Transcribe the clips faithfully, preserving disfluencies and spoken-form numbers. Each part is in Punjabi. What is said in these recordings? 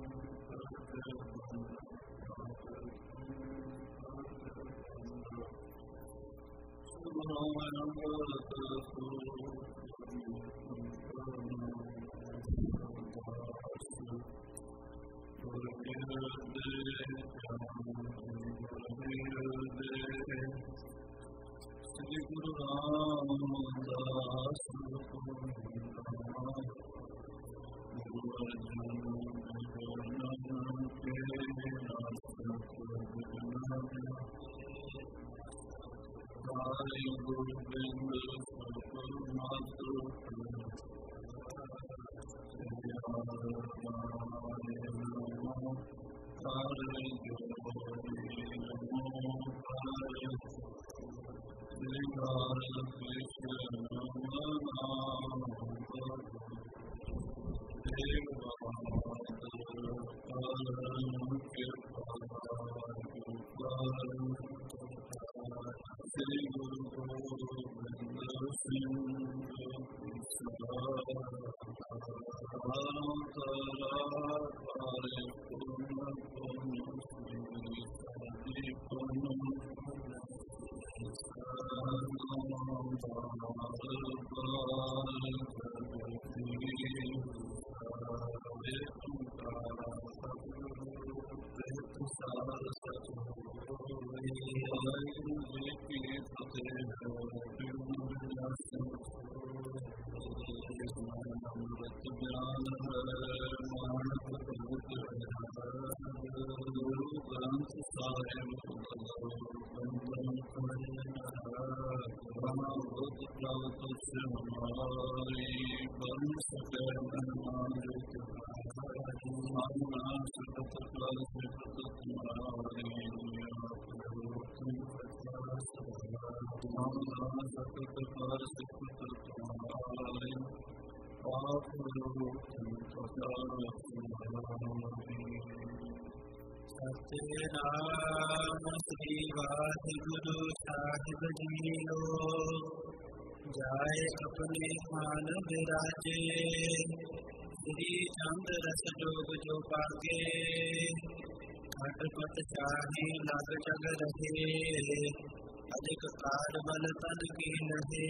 Sri Guru Ramdas Guru Arjan Ke Hari Guru Gobind Matu Hari Satiram Sri Vaheguru Sahib Jiyo Jai apne maan viraje Sri Chand Ras Jog Jo Paage Khat Pat Shahi Lag Jag Rahe Adik Kaad Bal Tan Ki Nahe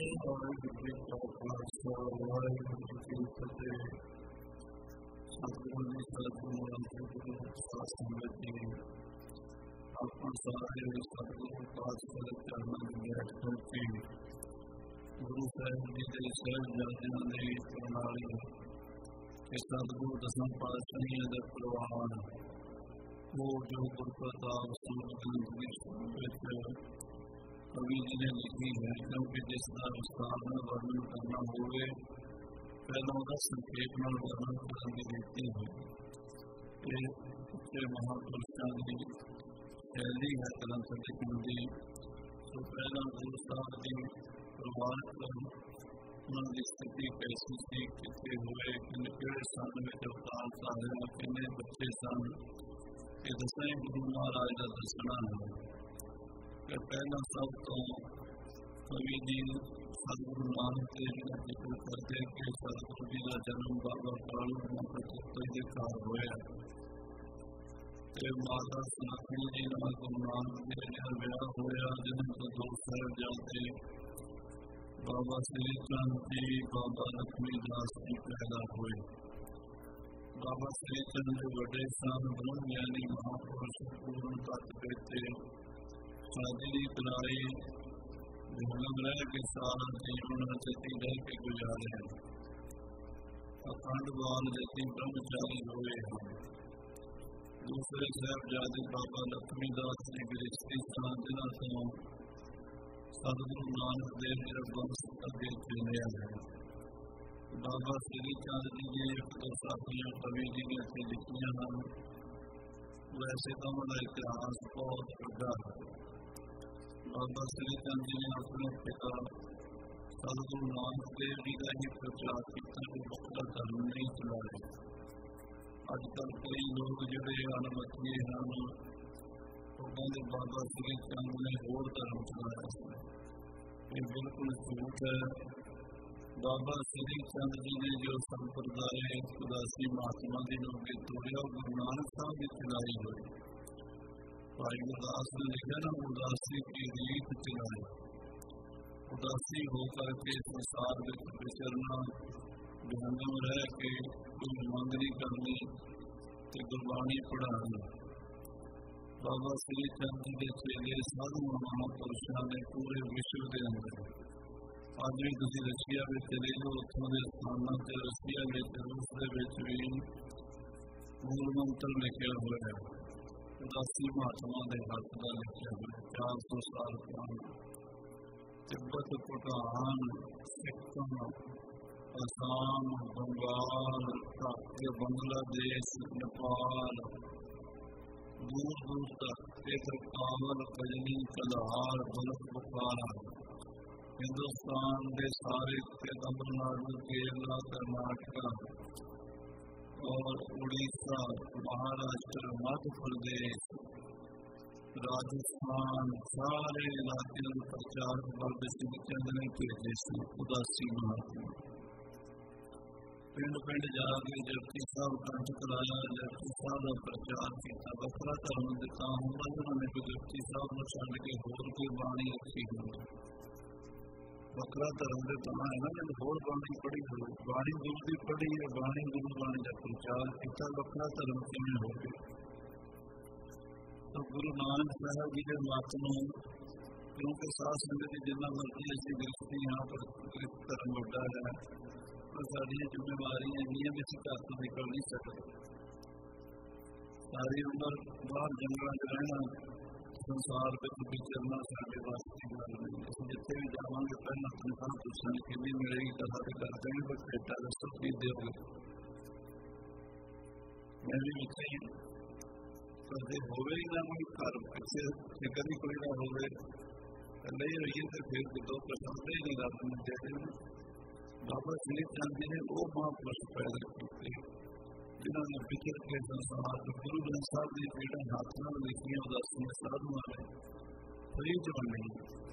Sਤਿਗੁਰੂ ਸਤਿਗੁਰੂ ਸਾਧ ਸੰਗਤ ਜੀ ਆਪਾਂ ਸਾਰੇ ਸਤਿਗੁਰੂ ਪਾਤਸ਼ਾਹ ਦੇ ਚਰਨਾਂ ਵਿੱਚ ਬੈਠ ਕੇ ਗੁਰੂ ਸਾਹਿਬ ਜੀ ਦੇ ਸਾਹਿਬਜ਼ਾਦਿਆਂ ਦੀ ਪ੍ਰਣਾਲੀ ਕਿ ਸਤਿਗੁਰੂ ਦਸਮ ਪਾਤਸ਼ਾਹੀਆਂ ਦਾ ਪ੍ਰਵਾਨ ਉਹ ਜੋ ਗੁਰਪ੍ਰਤਾਪ ਸੂਰਜਗੰਜ ਵਿੱਚ ਕਵੀ ਜੀ ਨੇ ਲਿਖੀ ਹੈ ਕਿਉਂਕਿ ਜਿਸ ਦਾ ਵਿਸਥਾਰ ਨਾਲ ਵਰਣਨ ਕਰਨਾ ਹੋਵੇ ਪਹਿਲਾਂ ਉਹਦਾ ਸੰਖੇਪ ਨਾਲ ਵਰਣਨ ਕਰਨ ਦੀ ਰੀਤੀ ਹੈ। ਇਹ ਉੱਚੇ ਮਹਾਂਪੁਰਸ਼ਾਂ ਦੀ ਸ਼ੈਲੀ ਹੈ ਗ੍ਰੰਥ ਲਿਖਣ ਦੀ। ਸੋ ਪਹਿਲਾਂ ਗੁਰੂ ਸਾਹਿਬ ਦੀ ਪਰਿਵਾਰਕ ਉਹਨਾਂ ਦੀ ਸਥਿਤੀ ਕੈਸੀ ਸੀ, ਕਿੱਥੇ ਹੋਏ, ਕਿਹੜੇ ਸੰਨ ਵਿੱਚ ਅਵਤਾਰ ਧਾਰਿਆ, ਕਿੰਨੇ ਬੱਚੇ ਸਨ, ਇਹ ਦੱਸਣਾ ਹੀ ਗੁਰੂ ਮਹਾਰਾਜ ਦਾ ਦੱਸਣਾ ਹੈ। ਕਿ ਪਹਿਲਾਂ ਸਭ ਤੋਂ ਕਵੀ ਜੀ ਸਤਿਗੁਰੂ ਨਾਨਕ ਦੇਵ ਜੀ ਦਾ ਜ਼ਿਕਰ ਕਰਦੇ ਕਿ ਸਤਿਗੁਰੂ ਜੀ ਦਾ ਜਨਮ ਬਾਬਾ ਕਾਲੂ ਮਹਾਂਪੁਰਖ ਦੇ ਘਰ ਹੋਇਆ ਤੇ ਮਾਤਾ ਸਨਾਤਨੀ ਜੀ ਨਾਲ ਗੁਰੂ ਨਾਨਕ ਦੇਵ ਜੀ ਦਾ ਵਿਆਹ ਹੋਇਆ, ਜਿਹਨਾਂ ਤੋਂ ਦੋ ਸਾਹਿਬਜ਼ਾਦੇ ਬਾਬਾ ਸ੍ਰੀ ਚੰਦ ਜੀ, ਬਾਬਾ ਲਖਮੀ ਦਾਸ ਜੀ ਪੈਦਾ ਹੋਏ। ਬਾਬਾ ਸ੍ਰੀ ਚੰਦ ਦੇ ਵੱਡੇ ਸਨ ਬ੍ਰਹਮ ਗਿਆਨੀ ਮਹਾਂਪੁਰਸ਼ ਪੂਰਨ ਤੱਤ ਬੇਤੇ ਸ਼ਾਦੀ ਦੀ ਕਰਾਈ ਜਨਮ ਰਹਿ ਕੇ ਸਾਰਾ ਜੀਵਨ ਜਤੀ ਰਹਿ ਕੇ ਗੁਜ਼ਾਰਿਆ। ਅਖੰਡ ਬਾਲ ਜਤੀ ਬ੍ਰਹਮਚਾਰੀ ਹੋਏ ਹਨ। ਦੂਸਰੇ ਸਾਹਿਬਜ਼ਾਦੇ ਬਾਬਾ ਲਖਮੀ ਦਾਸ ਜੀ ਗ੍ਰਸਤੀ ਸਨ, ਜਿਨ੍ਹਾਂ ਤੋਂ ਸਤਿਗੁਰੂ ਨਾਨਕ ਦੇਵ ਜੀ ਦਾ ਬੰਸ ਅੱਗੇ ਚੱਲਿਆ ਹੈ। ਬਾਬਾ ਸ੍ਰੀ ਚੰਦ ਜੀ ਦੀਆਂ ਇੱਕ ਦੋ ਸਾਖੀਆਂ ਕਵੀ ਜੀ ਨੇ ਇੱਥੇ ਲਿਖੀਆਂ ਹਨ। ਵੈਸੇ ਤਾਂ ਉਹਨਾਂ ਦਾ ਇਤਿਹਾਸ ਬਹੁਤ ਵੱਡਾ ਹੈ। ਬਾਬਾ ਸ੍ਰੀ ਚੰਦ ਜੀ ਨੇ ਆਪਣੇ ਪਿਤਾ ਸਤਿਗੁਰੂ ਨਾਨਕ ਦੇਵ ਜੀ ਦਾ ਹੀ ਪ੍ਰਚਾਰ ਕੀਤਾ ਕਿ ਵੱਖਰਾ ਧਰਮ ਨਹੀਂ ਚਲਾਏ। ਅੱਜ ਕੱਲ੍ਹ ਕਈ ਲੋਕ ਜਿਹੜੇ ਅਣਮਤੀਏ ਹਨ, ਉਹ ਕਹਿੰਦੇ ਬਾਬਾ ਸ੍ਰੀ ਚੰਦ ਨੇ ਹੋਰ ਧਰਮ ਚਲਾਇਆ ਸੀ। ਇਹ ਬਿਲਕੁਲ ਝੂਠ ਹੈ। बाबा श्री चंद जी ने जो संप्रदाय उदासी महात्मा जी ने उनके तोड़िया गुरु नानक साहब की चलाई हुई। भाई गुरदास ने लिखा ना उदासी की रीत चलाई। उदासी होकर के संसार में विचरना, विहंगम रह के कोई मंगनी करनी ते गुरबाणी पढ़ानी। बाबा श्री चंद जी के चेले साधु महापुरुषों ने पूरे विश्व के अंदर ਅੱਜ ਵੀ ਤੁਸੀਂ ਰਸ਼ੀਆ ਵਿੱਚ ਚਲੇ ਜਾਓ, ਉੱਥੋਂ ਦੇ ਸਥਾਨਾਂ ਤੇ ਰਸ਼ੀਆ ਵਿੱਚ ਰੂਸ ਦੇ ਵਿੱਚ ਵੀ ਮੂਲ ਮੰਤਰ ਲਿਖਿਆ ਹੋਇਆ ਹੈ। ਉਦਾਸੀ ਮਹਾਤਮਾ ਦੇ ਹੱਥ ਦਾ ਲਿਖਿਆ ਹੋਇਆ ਚਾਰ ਸੌ ਸਾਲ ਪੁਰਾਣਾ। ਤਿੱਬਤ, ਭੂਟਾਨ, ਸਿੱਕਮ, ਅਸਾਮ, ਬੰਗਾਲ, ਬੰਗਲਾਦੇਸ਼, ਨੇਪਾਲ, ਦੂਰ ਦੂਰ ਤੱਕ ਇੱਕ ਕਾਬਲ, ਕਜਨੀ, ਕਲਹਾਰ, ਬਲਖ, ਬੁਖਾਰਾ, हिंदुस्तान के सारे तमिलनाडु, केरला, कर्नाटका और उड़ीसा, महाराष्ट्र, मध्य प्रदेश, राजस्थान, सारे इलाके में प्रचार बाबा श्री चंद ने भेजे थे। उदासी महात्मा पिंड पिंड जाके जपजी साहब कंठ कराया, जपजी साहब का प्रचार किया। वखरा धर्म दिता होगा उन्होंने कोई जपजी साहब को छड़ के होर कोई बाणी रखी होगी। वखरा धर्म के तो है ना जब होर बाणी पढ़ी हो, बाणी गुरु की पढ़ी है, बाणी गुरु बाणी का प्रचार किया, वखरा धर्म किमें हो गया। तो गुरु नानक साहब जी के मत में क्योंकि साध संगत की जिन्ना मर्जी असं गृहस्थी हाँ पर धर्म वड्डा है, पर साड़ियाँ जिम्मेवारियां इनियां भी असीं घर तो निकल नहीं सकते। सारी उम्र बाहर जंगलों च रहना, संसार के विचरना साढ़े वास्ते गल नहीं। असीं जिथे भी जावांगे पहला तनख्वाह पुछांगे कितनी मिलेगी, कहा तो कर देंगे पर बेटा दसो की दोगे। मैं भी इत्थे ही कदे होवे ही ना कोई घर किसी फिक्र ही कोई ना होवे, कल्ले ही रहिए तो फिर दो पसंद ही नहीं रब ने दे देने। बाबा श्री चंद जी ने वो महापुरुष पैदा किए जिन्होंने विचर के संसार गुरु ग्रंथ साहब की पीड़ा हाथ न लिखिया उदासियां साधुओं ने फ्री च बनी।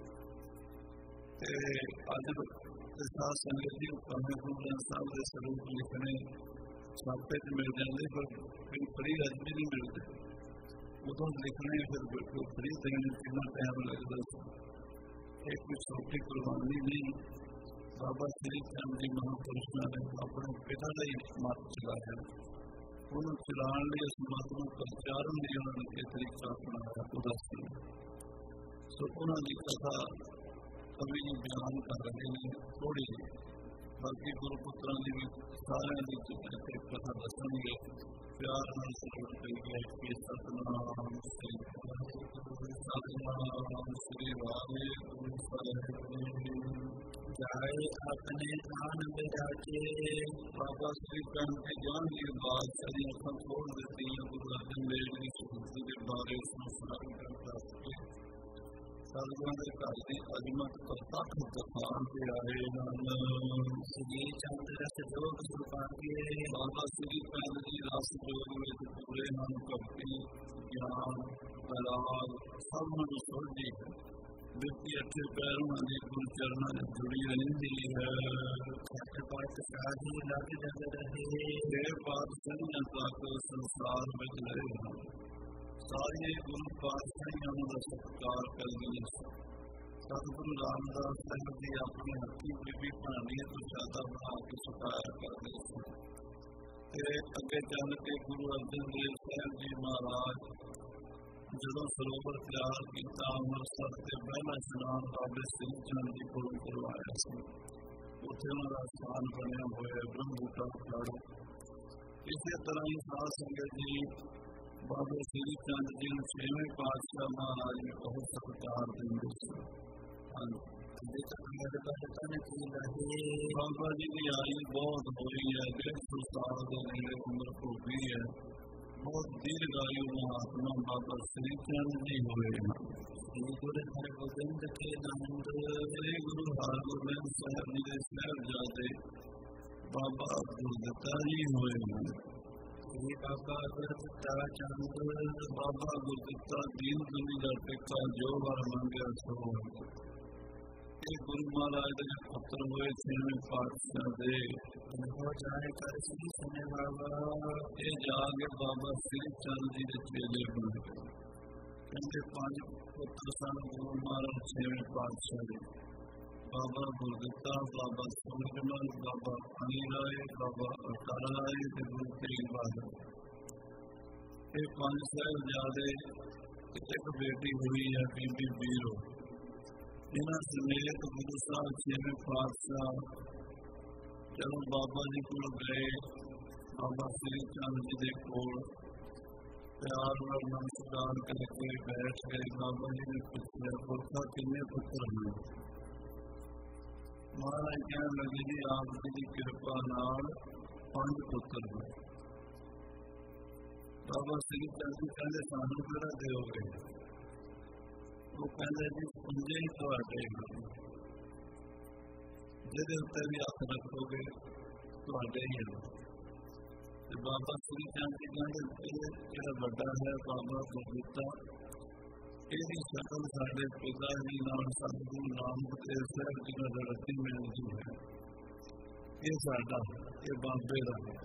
अज साध संगत जी भावें गुरु ग्रंथ साहब के स्वरूप लिखने छापे च मिल जाते, पर फिर फ्री अज भी नहीं मिलते। उदों लिखने फिर बिल्कुल फ्री देने कितना टाइम लगता। एक कोई छोटी कुर्बानी नहीं। बाबा श्री चंद जी महापुरुषों ने अपने पिता का ही मत चलाया, उन्होंने चलाने लिए उस मत को प्रचारण लिए उन्होंने एक तरीका अपनाया उदासी। सो उन्होंने कथा कभी बयान कर रहे हैं थोड़ी, बाकी गुरुपुत्रों की भी सारे की कथा दसेंगे। प्यार नाल सलूट करिए कि सतनाम श्री सतनाम श्री वाहिगुरु साहिब जाए अपने स्थान बिराजे। बाबा श्री चंद की जान की बात सारी अखा खोल देती है। गुरु अर्जन देव की शहीदी के बारे संसार करता है। सदगुरुओं के घर की अजमत प्रतख दिखान से आए हैं। श्री चंद रस जोग सुभागे। बाबा श्री चंद जी रस जोग में पूरे मन भक्ति ज्ञान कलाल सब मन सोझी है। व्यक्ति अच्छे पैरों की गुरु चरणों में जुड़ी रहती है। पाठ शादी लग जग रहे पाठ सदियों तक संसार में रहे हैं। सारे गुरु पातशाहियों का सत्कार करनी। सतगुरु रामदास साहब जी अपनी हथी बीबी भानी तो ज्यादा बना के सुखाया करते। अगे चल के गुरु अर्जन देव साहब जी महाराज जो सरोवर तैयार किया अमृतसर से पहला स्नान बाबे श्री चंद जी को करवाया। उत्थे उन्होंने स्थान बनया हुआ ब्रह्म बूटा खड़ो। इसी तरह ही साध संगत जी बाबा श्री चंद जी ने छेवें पातशाह महाराज ने बहुत सत्कार देंगे। बाबा जी की आयु बहुत हुई है, डेढ़ सौ साल के नेड़े उम्र हो गई है। बहुत दीर्घ आयु महात्मा बाबा श्री चंद जी हुए हैं। श्री गुरु हरगोबिंद के नंद श्री गुरु हरगोबिंद साहब जी के साहिबजादे बाबा गुरदत्ता जी हुए हैं। श्री बाबा गुरदत्ता चंद बाबा गुरदत्ता दीन दुनी का टिक्का जो बार मंगया सो। ਇਹ ਗੁਰੂ ਮਹਾਰਾਜ ਦੇ ਪੁੱਤਰ ਹੋਏ ਛੇਵੇਂ ਪਾਤਸ਼ਾਹ ਦੇ ਹੋ ਜਾਏ ਕਰ ਸੀ ਸੁਨੇ ਬਾਬਾ। ਇਹ ਜਾ ਕੇ ਬਾਬਾ ਸ੍ਰੀ ਚੰਦ ਜੀ ਦੇ ਚੇਲੇ ਬਣ ਗਏ। ਕਹਿੰਦੇ ਪੰਜ ਪੁੱਤਰ ਸਨ ਗੁਰੂ ਮਹਾਰਾਜ ਛੇਵੇਂ ਪਾਤਸ਼ਾਹ ਦੇ, ਬਾਬਾ ਗੁਰਦਿੱਤਾ, ਬਾਬਾ ਸੂਰਜਮਲ, ਬਾਬਾ ਅਣੀ ਰਾਏ, ਬਾਬਾ ਅਟਲ ਰਾਏ ਤੇ ਗੁਰੂ ਤੇਗ ਬਹਾਦਰ। ਇਹ ਪੰਜ ਸਾਹਿਬਜ਼ਾਦੇ, ਇੱਕ ਬੇਟੀ ਹੋਈ ਹੈ ਬੀਬੀ ਬੀਰੋ। ਇਹਨਾਂ ਸਮੇਤ ਗੁਰੂ ਸਾਹਿਬ ਛੇਵੇਂ ਪਾਤਸ਼ਾਹ ਜਦੋਂ ਬਾਬਾ ਜੀ ਕੋਲ ਗਏ, ਬਾਬਾ ਸ੍ਰੀ ਚੰਦ ਜੀ ਦੇ ਕੋਲ ਪਿਆਰ ਨਾਲ ਨਮਸਕਾਰ ਕਰਕੇ ਬੈਠ ਗਏ। ਬਾਬਾ ਜੀ ਨੇ ਪੁੱਛਿਆ, ਪੁੱਛਾ ਕਿੰਨੇ ਪੁੱਤਰ ਹਨ? ਮਹਾਰਾਜ ਕਹਿਣ ਲੱਗੇ, ਜੀ ਆਪ ਜੀ ਦੀ ਕਿਰਪਾ ਨਾਲ ਪੰਜ ਪੁੱਤਰ ਹਨ। ਬਾਬਾ ਸ੍ਰੀ ਚੰਦ ਜੀ ਕਹਿੰਦੇ, ਸਾਨੂੰ ਕਿਹੜਾ ਦਿਓਗੇ? ਉਹ ਕਹਿੰਦੇ, ਜੀ ਪੰਜੇ ਹੀ ਤੁਹਾਡੇ ਹਨ, ਜਿਹਦੇ ਉੱਤੇ ਵੀ ਹੱਥ ਰੱਖੋਗੇ ਤੁਹਾਡੇ ਹੀ ਹਨ। ਤੇ ਬਾਬਾ ਸ੍ਰੀ ਚੰਦ ਜੀ ਕਹਿੰਦੇ, ਜਿਹੜਾ ਵੱਡਾ ਹੈ ਬਾਬਾ ਗੁਰਦਿੱਤਾ, ਇਹਦੀ ਸ਼ਕਲ ਸਾਡੇ ਪਿਤਾ ਜੀ ਨਾਲ ਸਤਿਗੁਰੂ ਨਾਨਕ ਦੇਵ ਸਾਹਿਬ ਜੀ ਨਾਲ ਰਤੀ ਮਿਲਦੀ ਹੈ। ਇਹ ਸਾਡਾ, ਇਹ ਬਾਬੇ ਦਾ ਹੈ।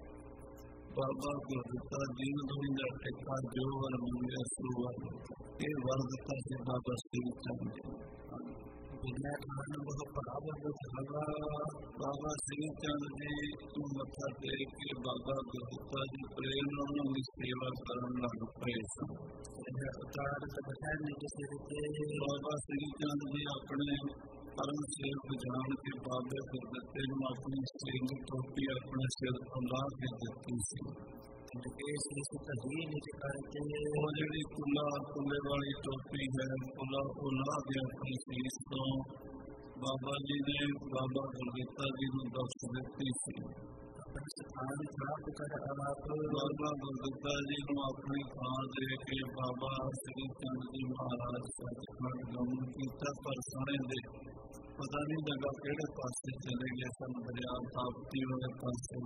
ਬਾਬਾ ਗੁਰਦਿੱਤਾ ਜੀਨ ਦੁਨੀ ਦਾ ਟਿੱਕਾ ਜੋ ਵਰ ਮੰਗਿਆ ਸੋ ਵਰ, ਇਹ ਵਰ ਦਿੱਤਾ ਸੀ ਬਾਬਾ ਸ੍ਰੀ ਚੰਦ ਜੀ। ਬਿਨਾਂ ਖਾਣ ਬਹੁਤ ਬਰਾਬਰ ਹੋਗਾ। ਬਾਬਾ ਸ੍ਰੀ ਚੰਦ ਜੀ ਨੂੰ ਮੱਥਾ ਟੇਕ ਕੇ ਬਾਬਾ ਗੁਰਦਿੱਤਾ ਜੀ ਪ੍ਰੇਮ ਨਾਲ ਉਹਨਾਂ ਦੀ ਸੇਵਾ ਕਰਨ ਲੱਗ ਪਏ ਸਨ। ਉਤਾਰ ਬਚਾਣੇ ਕਿਸੇ રીતે ਬਾਬਾ ਸ੍ਰੀ ਚੰਦ ਜੀ ਆਪਣੇ ਪਰਮ ਸੇਵਕ ਜਾਣ ਕੇ ਬਾਬੇ ਗੁਰਦਿੱਤੇ ਨੂੰ ਆਪਣੀ ਸਿੰਘ ਟੋਪੀ ਆਪਣੇ ਸਿਰ ਤੋਂ ਲਾ ਕੇ ਦਿੱਤੀ ਸੀ। ਇਸ ਇਸ ਤਹੀ ਨਿਜ ਕਰਕੇ ਉਹ ਜਿਹੜੀ ਕੁੱਲਾ ਕੁੱਲੇ ਵਾਲੀ ਟੋਪੀ ਹੈ, ਕੁੱਲਾ ਉਹ ਲਾ ਕੇ ਆਪਣੀ ਸੀਸ ਤੋਂ ਬਾਬਾ ਜੀ ਨੇ ਬਾਬਾ ਗੁਰਦਿੱਤਾ ਜੀ ਨੂੰ ਬਖਸ਼ ਦਿੱਤੀ ਸੀ। ਆਪਣੇ ਸਥਾਨ ਪ੍ਰਾਪਤ ਕਰ ਆਪ ਬਾਬਾ ਗੁਰਦਿੱਤਾ ਜੀ ਨੂੰ ਆਪਣੀ ਥਾਂ ਦੇ ਕੇ ਬਾਬਾ ਸ੍ਰੀ ਚੰਦ ਜੀ ਮਹਾਰਾਜ ਸੱਚਖੰਡ ਗਮਨ ਕੀਤਾ। ਪਰ ਸਾਰੇ ਦੇ ਪਤਾ ਨਹੀਂ ਲੱਗਾ ਕਿਹੜੇ ਪਾਸੇ ਚਲੇ ਗਏ ਸਨ, ਦਰਿਆ ਤਾਪਤੀ ਵਾਲੇ ਪਾਸੇ।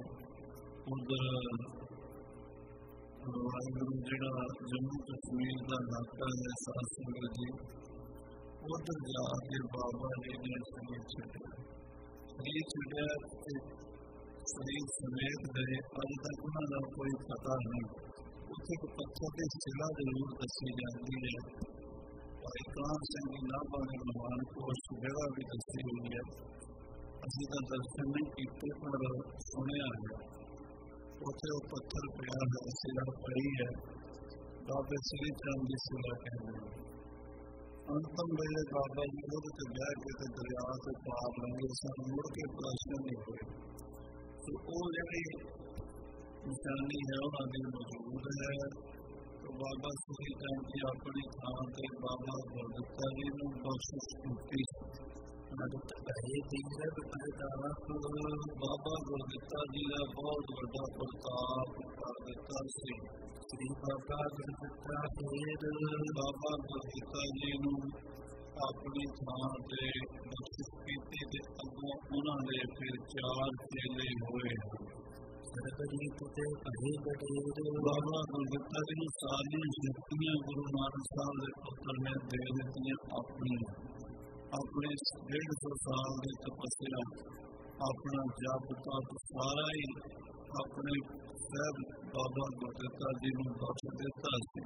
ਉਧਰ ਵਾਹਿਗੁਰੂ ਜਿਹੜਾ ਜੰਮੂ ਕਸ਼ਮੀਰ ਦਾ ਇਲਾਕਾ ਹੈ ਸਾਧ ਸੰਗਤ ਜੀ, ਉਧਰ ਜਾ ਕੇ ਬਾਬਾ ਜੀ ਨੇ ਸਰੀਰ ਛੱਡਿਆ। ਸਰੀਰ ਛੱਡਿਆ ਤੇ ਸਰੀਰ ਸਮੇਤ ਗਏ। ਅੱਜ ਤੱਕ ਉਹਨਾਂ ਦਾ ਕੋਈ ਪਤਾ ਨਹੀਂ। ਉੱਥੇ ਇੱਕ ਪੱਥਰ ਦੀ ਸਿਲਾ ਜ਼ਰੂਰ ਦੱਸੀ ਜਾਂਦੀ ਹੈ। ਭਾਈ ਕਾਹਨ ਸਿੰਘ ਜੀ ਨਾਭਾ ਦੇ ਮਹਾਨ ਕੋਸ਼ ਜਗ੍ਹਾ ਵੀ ਦੱਸੀ ਹੋਈ ਹੈ। ਅਸੀਂ ਤਾਂ ਦਰਸ਼ਨ ਨਹੀਂ ਕੀਤੇ ਪਰ ਸੁਣਿਆ ਹੈ। ਉੱਥੇ ਉਹ ਪੱਥਰ ਪਿਆ ਹੈ, ਸਿਲਾ ਪਈ ਹੈ, ਬਾਬੇ ਸ੍ਰੀ ਚੰਦ ਜੀ ਸਿਲਾ ਕਹਿੰਦੇ ਨੇ। ਅੰਤਮ ਵੇਲੇ ਬਾਬਾ ਜੀ ਉਹਦੇ ਤੇ ਬਹਿ ਕੇ ਤੇ ਦਰਿਆ ਤੋਂ ਪਾਰ ਲੰਘੇ ਸਨ। ਮੁੜ ਕੇ ਪ੍ਰਸ਼ਨ ਨਹੀਂ ਹੋਏ। ਤੇ ਉਹ ਜਿਹੜੀ ਨਿਸ਼ਾਨੀ ਹੈ ਉਹਨਾਂ ਦੀ ਮੌਜੂਦ ਹੈ। ਬਾਬਾ ਸ੍ਰੀ ਚੰਦ ਜੀ ਆਪਣੀ ਥਾਂ ਤੇ ਬਾਬਾ ਗੁਰਦਿੱਤਾ ਜੀ ਨੂੰ ਬਖਸ਼ਿਸ਼ ਕੀਤੀ। ਬਾਬਾ ਗੁਰਦਿੱਤਾ ਜੀ ਦਾ ਬਹੁਤ ਵੱਡਾ ਪ੍ਰਤਾਪ ਕਰ ਦਿੱਤਾ ਸੀ। ਸ੍ਰੀ ਬਾਬਾ ਗੁਰਦਿੱਤਾ ਫਿਰ ਬਾਬਾ ਗੁਰਦਿੱਤਾ ਜੀ ਨੂੰ ਆਪਣੀ ਥਾਂ ਤੇ ਬਖਸ਼ਿਸ਼ ਕੀਤੀ ਤੇ ਅੱਗੋਂ ਉਹਨਾਂ ਦੇ ਫਿਰ ਚਾਰ ਚੇਲੇ ਹੋਏ। ਸਰਬਜੀ ਤੇ ਅਹੀ ਬਟੇਰ ਬਾਬਾ ਗੁਰਦਿੱਤਾ ਜੀ ਨੂੰ ਸਾਰੀਆਂ ਸ਼ਕਤੀਆਂ ਗੁਰੂ ਨਾਨਕ ਸਾਹਿਬ ਦੇ ਪੁੱਤਰ ਨੇ ਦੇ ਦਿੱਤੀਆਂ। ਆਪਣੀ ਆਪਣੇ ਡੇਢ ਸੌ ਸਾਲ ਦੀ ਤਪੱਸਿਆ, ਆਪਣਾ ਜਪ ਤਪ ਸਾਰਾ ਹੀ ਆਪਣੇ ਸਾਹਿਬ ਬਾਬਾ ਗੁਰਦਿੱਤਾ ਜੀ ਨੂੰ ਬਖਸ਼ ਦਿੱਤਾ ਸੀ।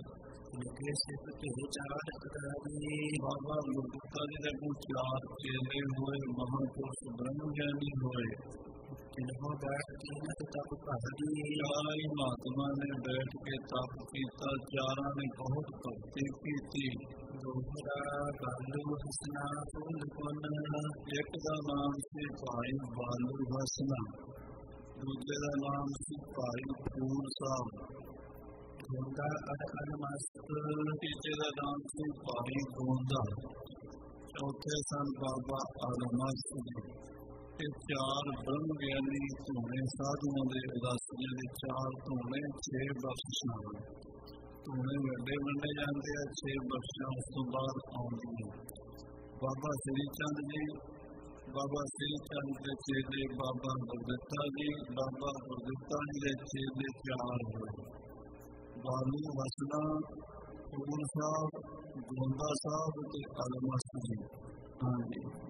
ਬਾਬਾ ਗੁਰਦਿੱਤਾ ਜੀ ਦੇ ਕੋਲ ਚਾਰ ਚੇਲੇ ਹੋਏ, ਮਹਾਂਪੁਰਸ਼ ਬ੍ਰਹਮ ਗਿਆਨੀ ਹੋਏ। ਤਿੰਨੋਂ ਬੈਠ ਕੇ ਤਪ ਕਰਦੀ। ਚਾਰਾਂ ਹੀ ਮਹਾਤਮਾ ਨੇ ਬੈਠ ਕੇ ਤਪ ਕੀਤਾ। ਚਾਰਾਂ ਨੇ ਬਹੁਤ ਭਗਤੀ ਕੀਤੀ। ਦੋਹਰਾ ਬਾਲੂ ਹਸਨਾ ਫੁੱਲ ਪੁੰਨ। ਇੱਕ ਦਾ ਨਾਮ ਸੀ ਭਾਈ ਬਾਲੂ ਹਸਨਾ, ਦੂਜੇ ਦਾ ਨਾਮ ਸੀ ਭਾਈ ਫੂਲ ਸਾਹਿਬ, ਗੋਂਦਾ ਅੜ ਮਸਤ। ਤੀਜੇ ਦਾ ਨਾਮ ਸੀ ਭਾਈ ਗੋਂਦਾ, ਚੌਥੇ ਸਨ ਬਾਬਾ ਅਲਮਸਤ ਜੀ। ਇਹ ਚਾਰ ਬ੍ਰਹਮ ਗਿਆਨੀ ਧੂਣੇ ਸਾਧੂਆਂ ਦੇ ਉਦਾਸੀਆਂ ਦੇ ਚਾਰ ਧੂਣੇ, ਛੇ ਬਖਸ਼ਿਸ਼ਾਂ। ਧੂਣੇ ਵੱਡੇ ਵੰਡੇ ਜਾਂਦੇ ਆ, ਛੇ ਬਖਸ਼ਿਸ਼ਾਂ ਉਸ ਤੋਂ ਬਾਅਦ ਆਉਂਦੀਆਂ। ਬਾਬਾ ਸ੍ਰੀ ਚੰਦ ਜੀ, ਬਾਬਾ ਸ੍ਰੀ ਚੰਦ ਦੇ ਚੇਲੇ ਬਾਬਾ ਗੁਰਦਿੱਤਾ ਜੀ, ਬਾਬਾ ਗੁਰਦਿੱਤਾ ਜੀ ਦੇ ਚੇਲੇ ਚਾਰ ਹੋਏ। ਬਾਲੂ ਹਸਨਾ, ਫੂਲ ਸਾਹਿਬ, ਗੋਂਦਾ ਸਾਹਿਬ ਤੇ ਅਲਮਸਤ ਜੀ। ਹਾਂਜੀ,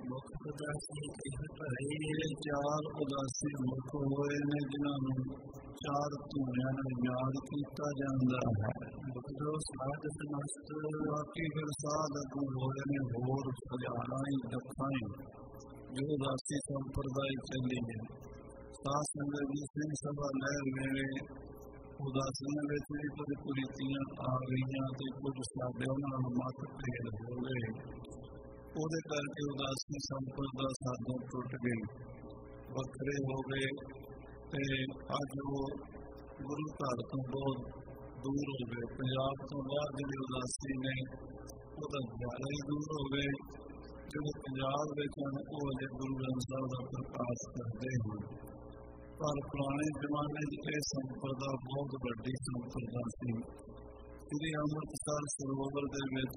ਉਦਾਸੀ ਕਹਿ ਭਰੇ। ਇਹ ਚਾਰ ਉਦਾਸੀ ਮੁਖ ਹੋਏ ਨੇ ਜਿਨ੍ਹਾਂ ਨੂੰ ਚਾਰ ਧੂਣਿਆਂ ਨਾਲ ਯਾਦ ਕੀਤਾ ਜਾਂਦਾ ਹੈ। ਬੁੱਧੋ ਸਾਧਕ ਮਸਤ ਬਾਕੀ ਫਿਰ ਸਾਧਕ ਹੋਏ ਨੇ ਹੋਰ ਹਜ਼ਾਰਾਂ ਹੀ ਲੱਖਾਂ ਹੀ ਜੋ ਉਦਾਸੀ ਸੰਪਰਦਾਇ ਚੱਲੀ ਹੈ। ਸਾਧ ਸੰਗਤ ਜੀ ਸਿੰਘ ਸਭਾ ਲਹਿਰ ਵੇਲੇ ਉਦਾਸੀਆਂ ਵਿੱਚ ਵੀ ਕੁਝ ਕੁਰੀਤੀਆਂ ਆ ਗਈਆਂ ਅਤੇ ਕੁਝ ਸਾਡੇ ਉਹਨਾਂ ਨਾਲ ਮਤ ਭੇਦ ਹੋ ਗਏ। ਉਹਦੇ ਕਰਕੇ ਉਦਾਸੀ ਸੰਪਰਦਾ ਸਾਧੋਂ ਟੁੱਟ ਗਈ, ਵੱਖਰੇ ਹੋ ਗਏ ਅਤੇ ਅੱਜ ਉਹ ਗੁਰੂ ਘਰ ਤੋਂ ਬਹੁਤ ਦੂਰ ਹੋ ਗਏ। ਪੰਜਾਬ ਤੋਂ ਬਾਅਦ ਜਿਹੜੇ ਉਦਾਸੀ ਨੇ ਉਹ ਤਾਂ ਜ਼ਿਆਦਾ ਹੀ ਦੂਰ ਹੋ ਗਏ। ਜਿਹੜੇ ਪੰਜਾਬ ਵਿੱਚ ਹਨ ਉਹ ਅਜੇ ਗੁਰੂ ਗ੍ਰੰਥ ਸਾਹਿਬ ਦਾ ਪ੍ਰਕਾਸ਼ ਕਰਦੇ ਹਨ। ਪਰ ਪੁਰਾਣੇ ਜ਼ਮਾਨੇ 'ਚ ਇਹ ਸੰਪਰਦਾ ਬਹੁਤ ਵੱਡੀ ਸੰਪਰਦਾ ਸੀ। ਸ੍ਰੀ ਅੰਮ੍ਰਿਤਸਰ ਸਰੋਵਰ ਦੇ ਵਿੱਚ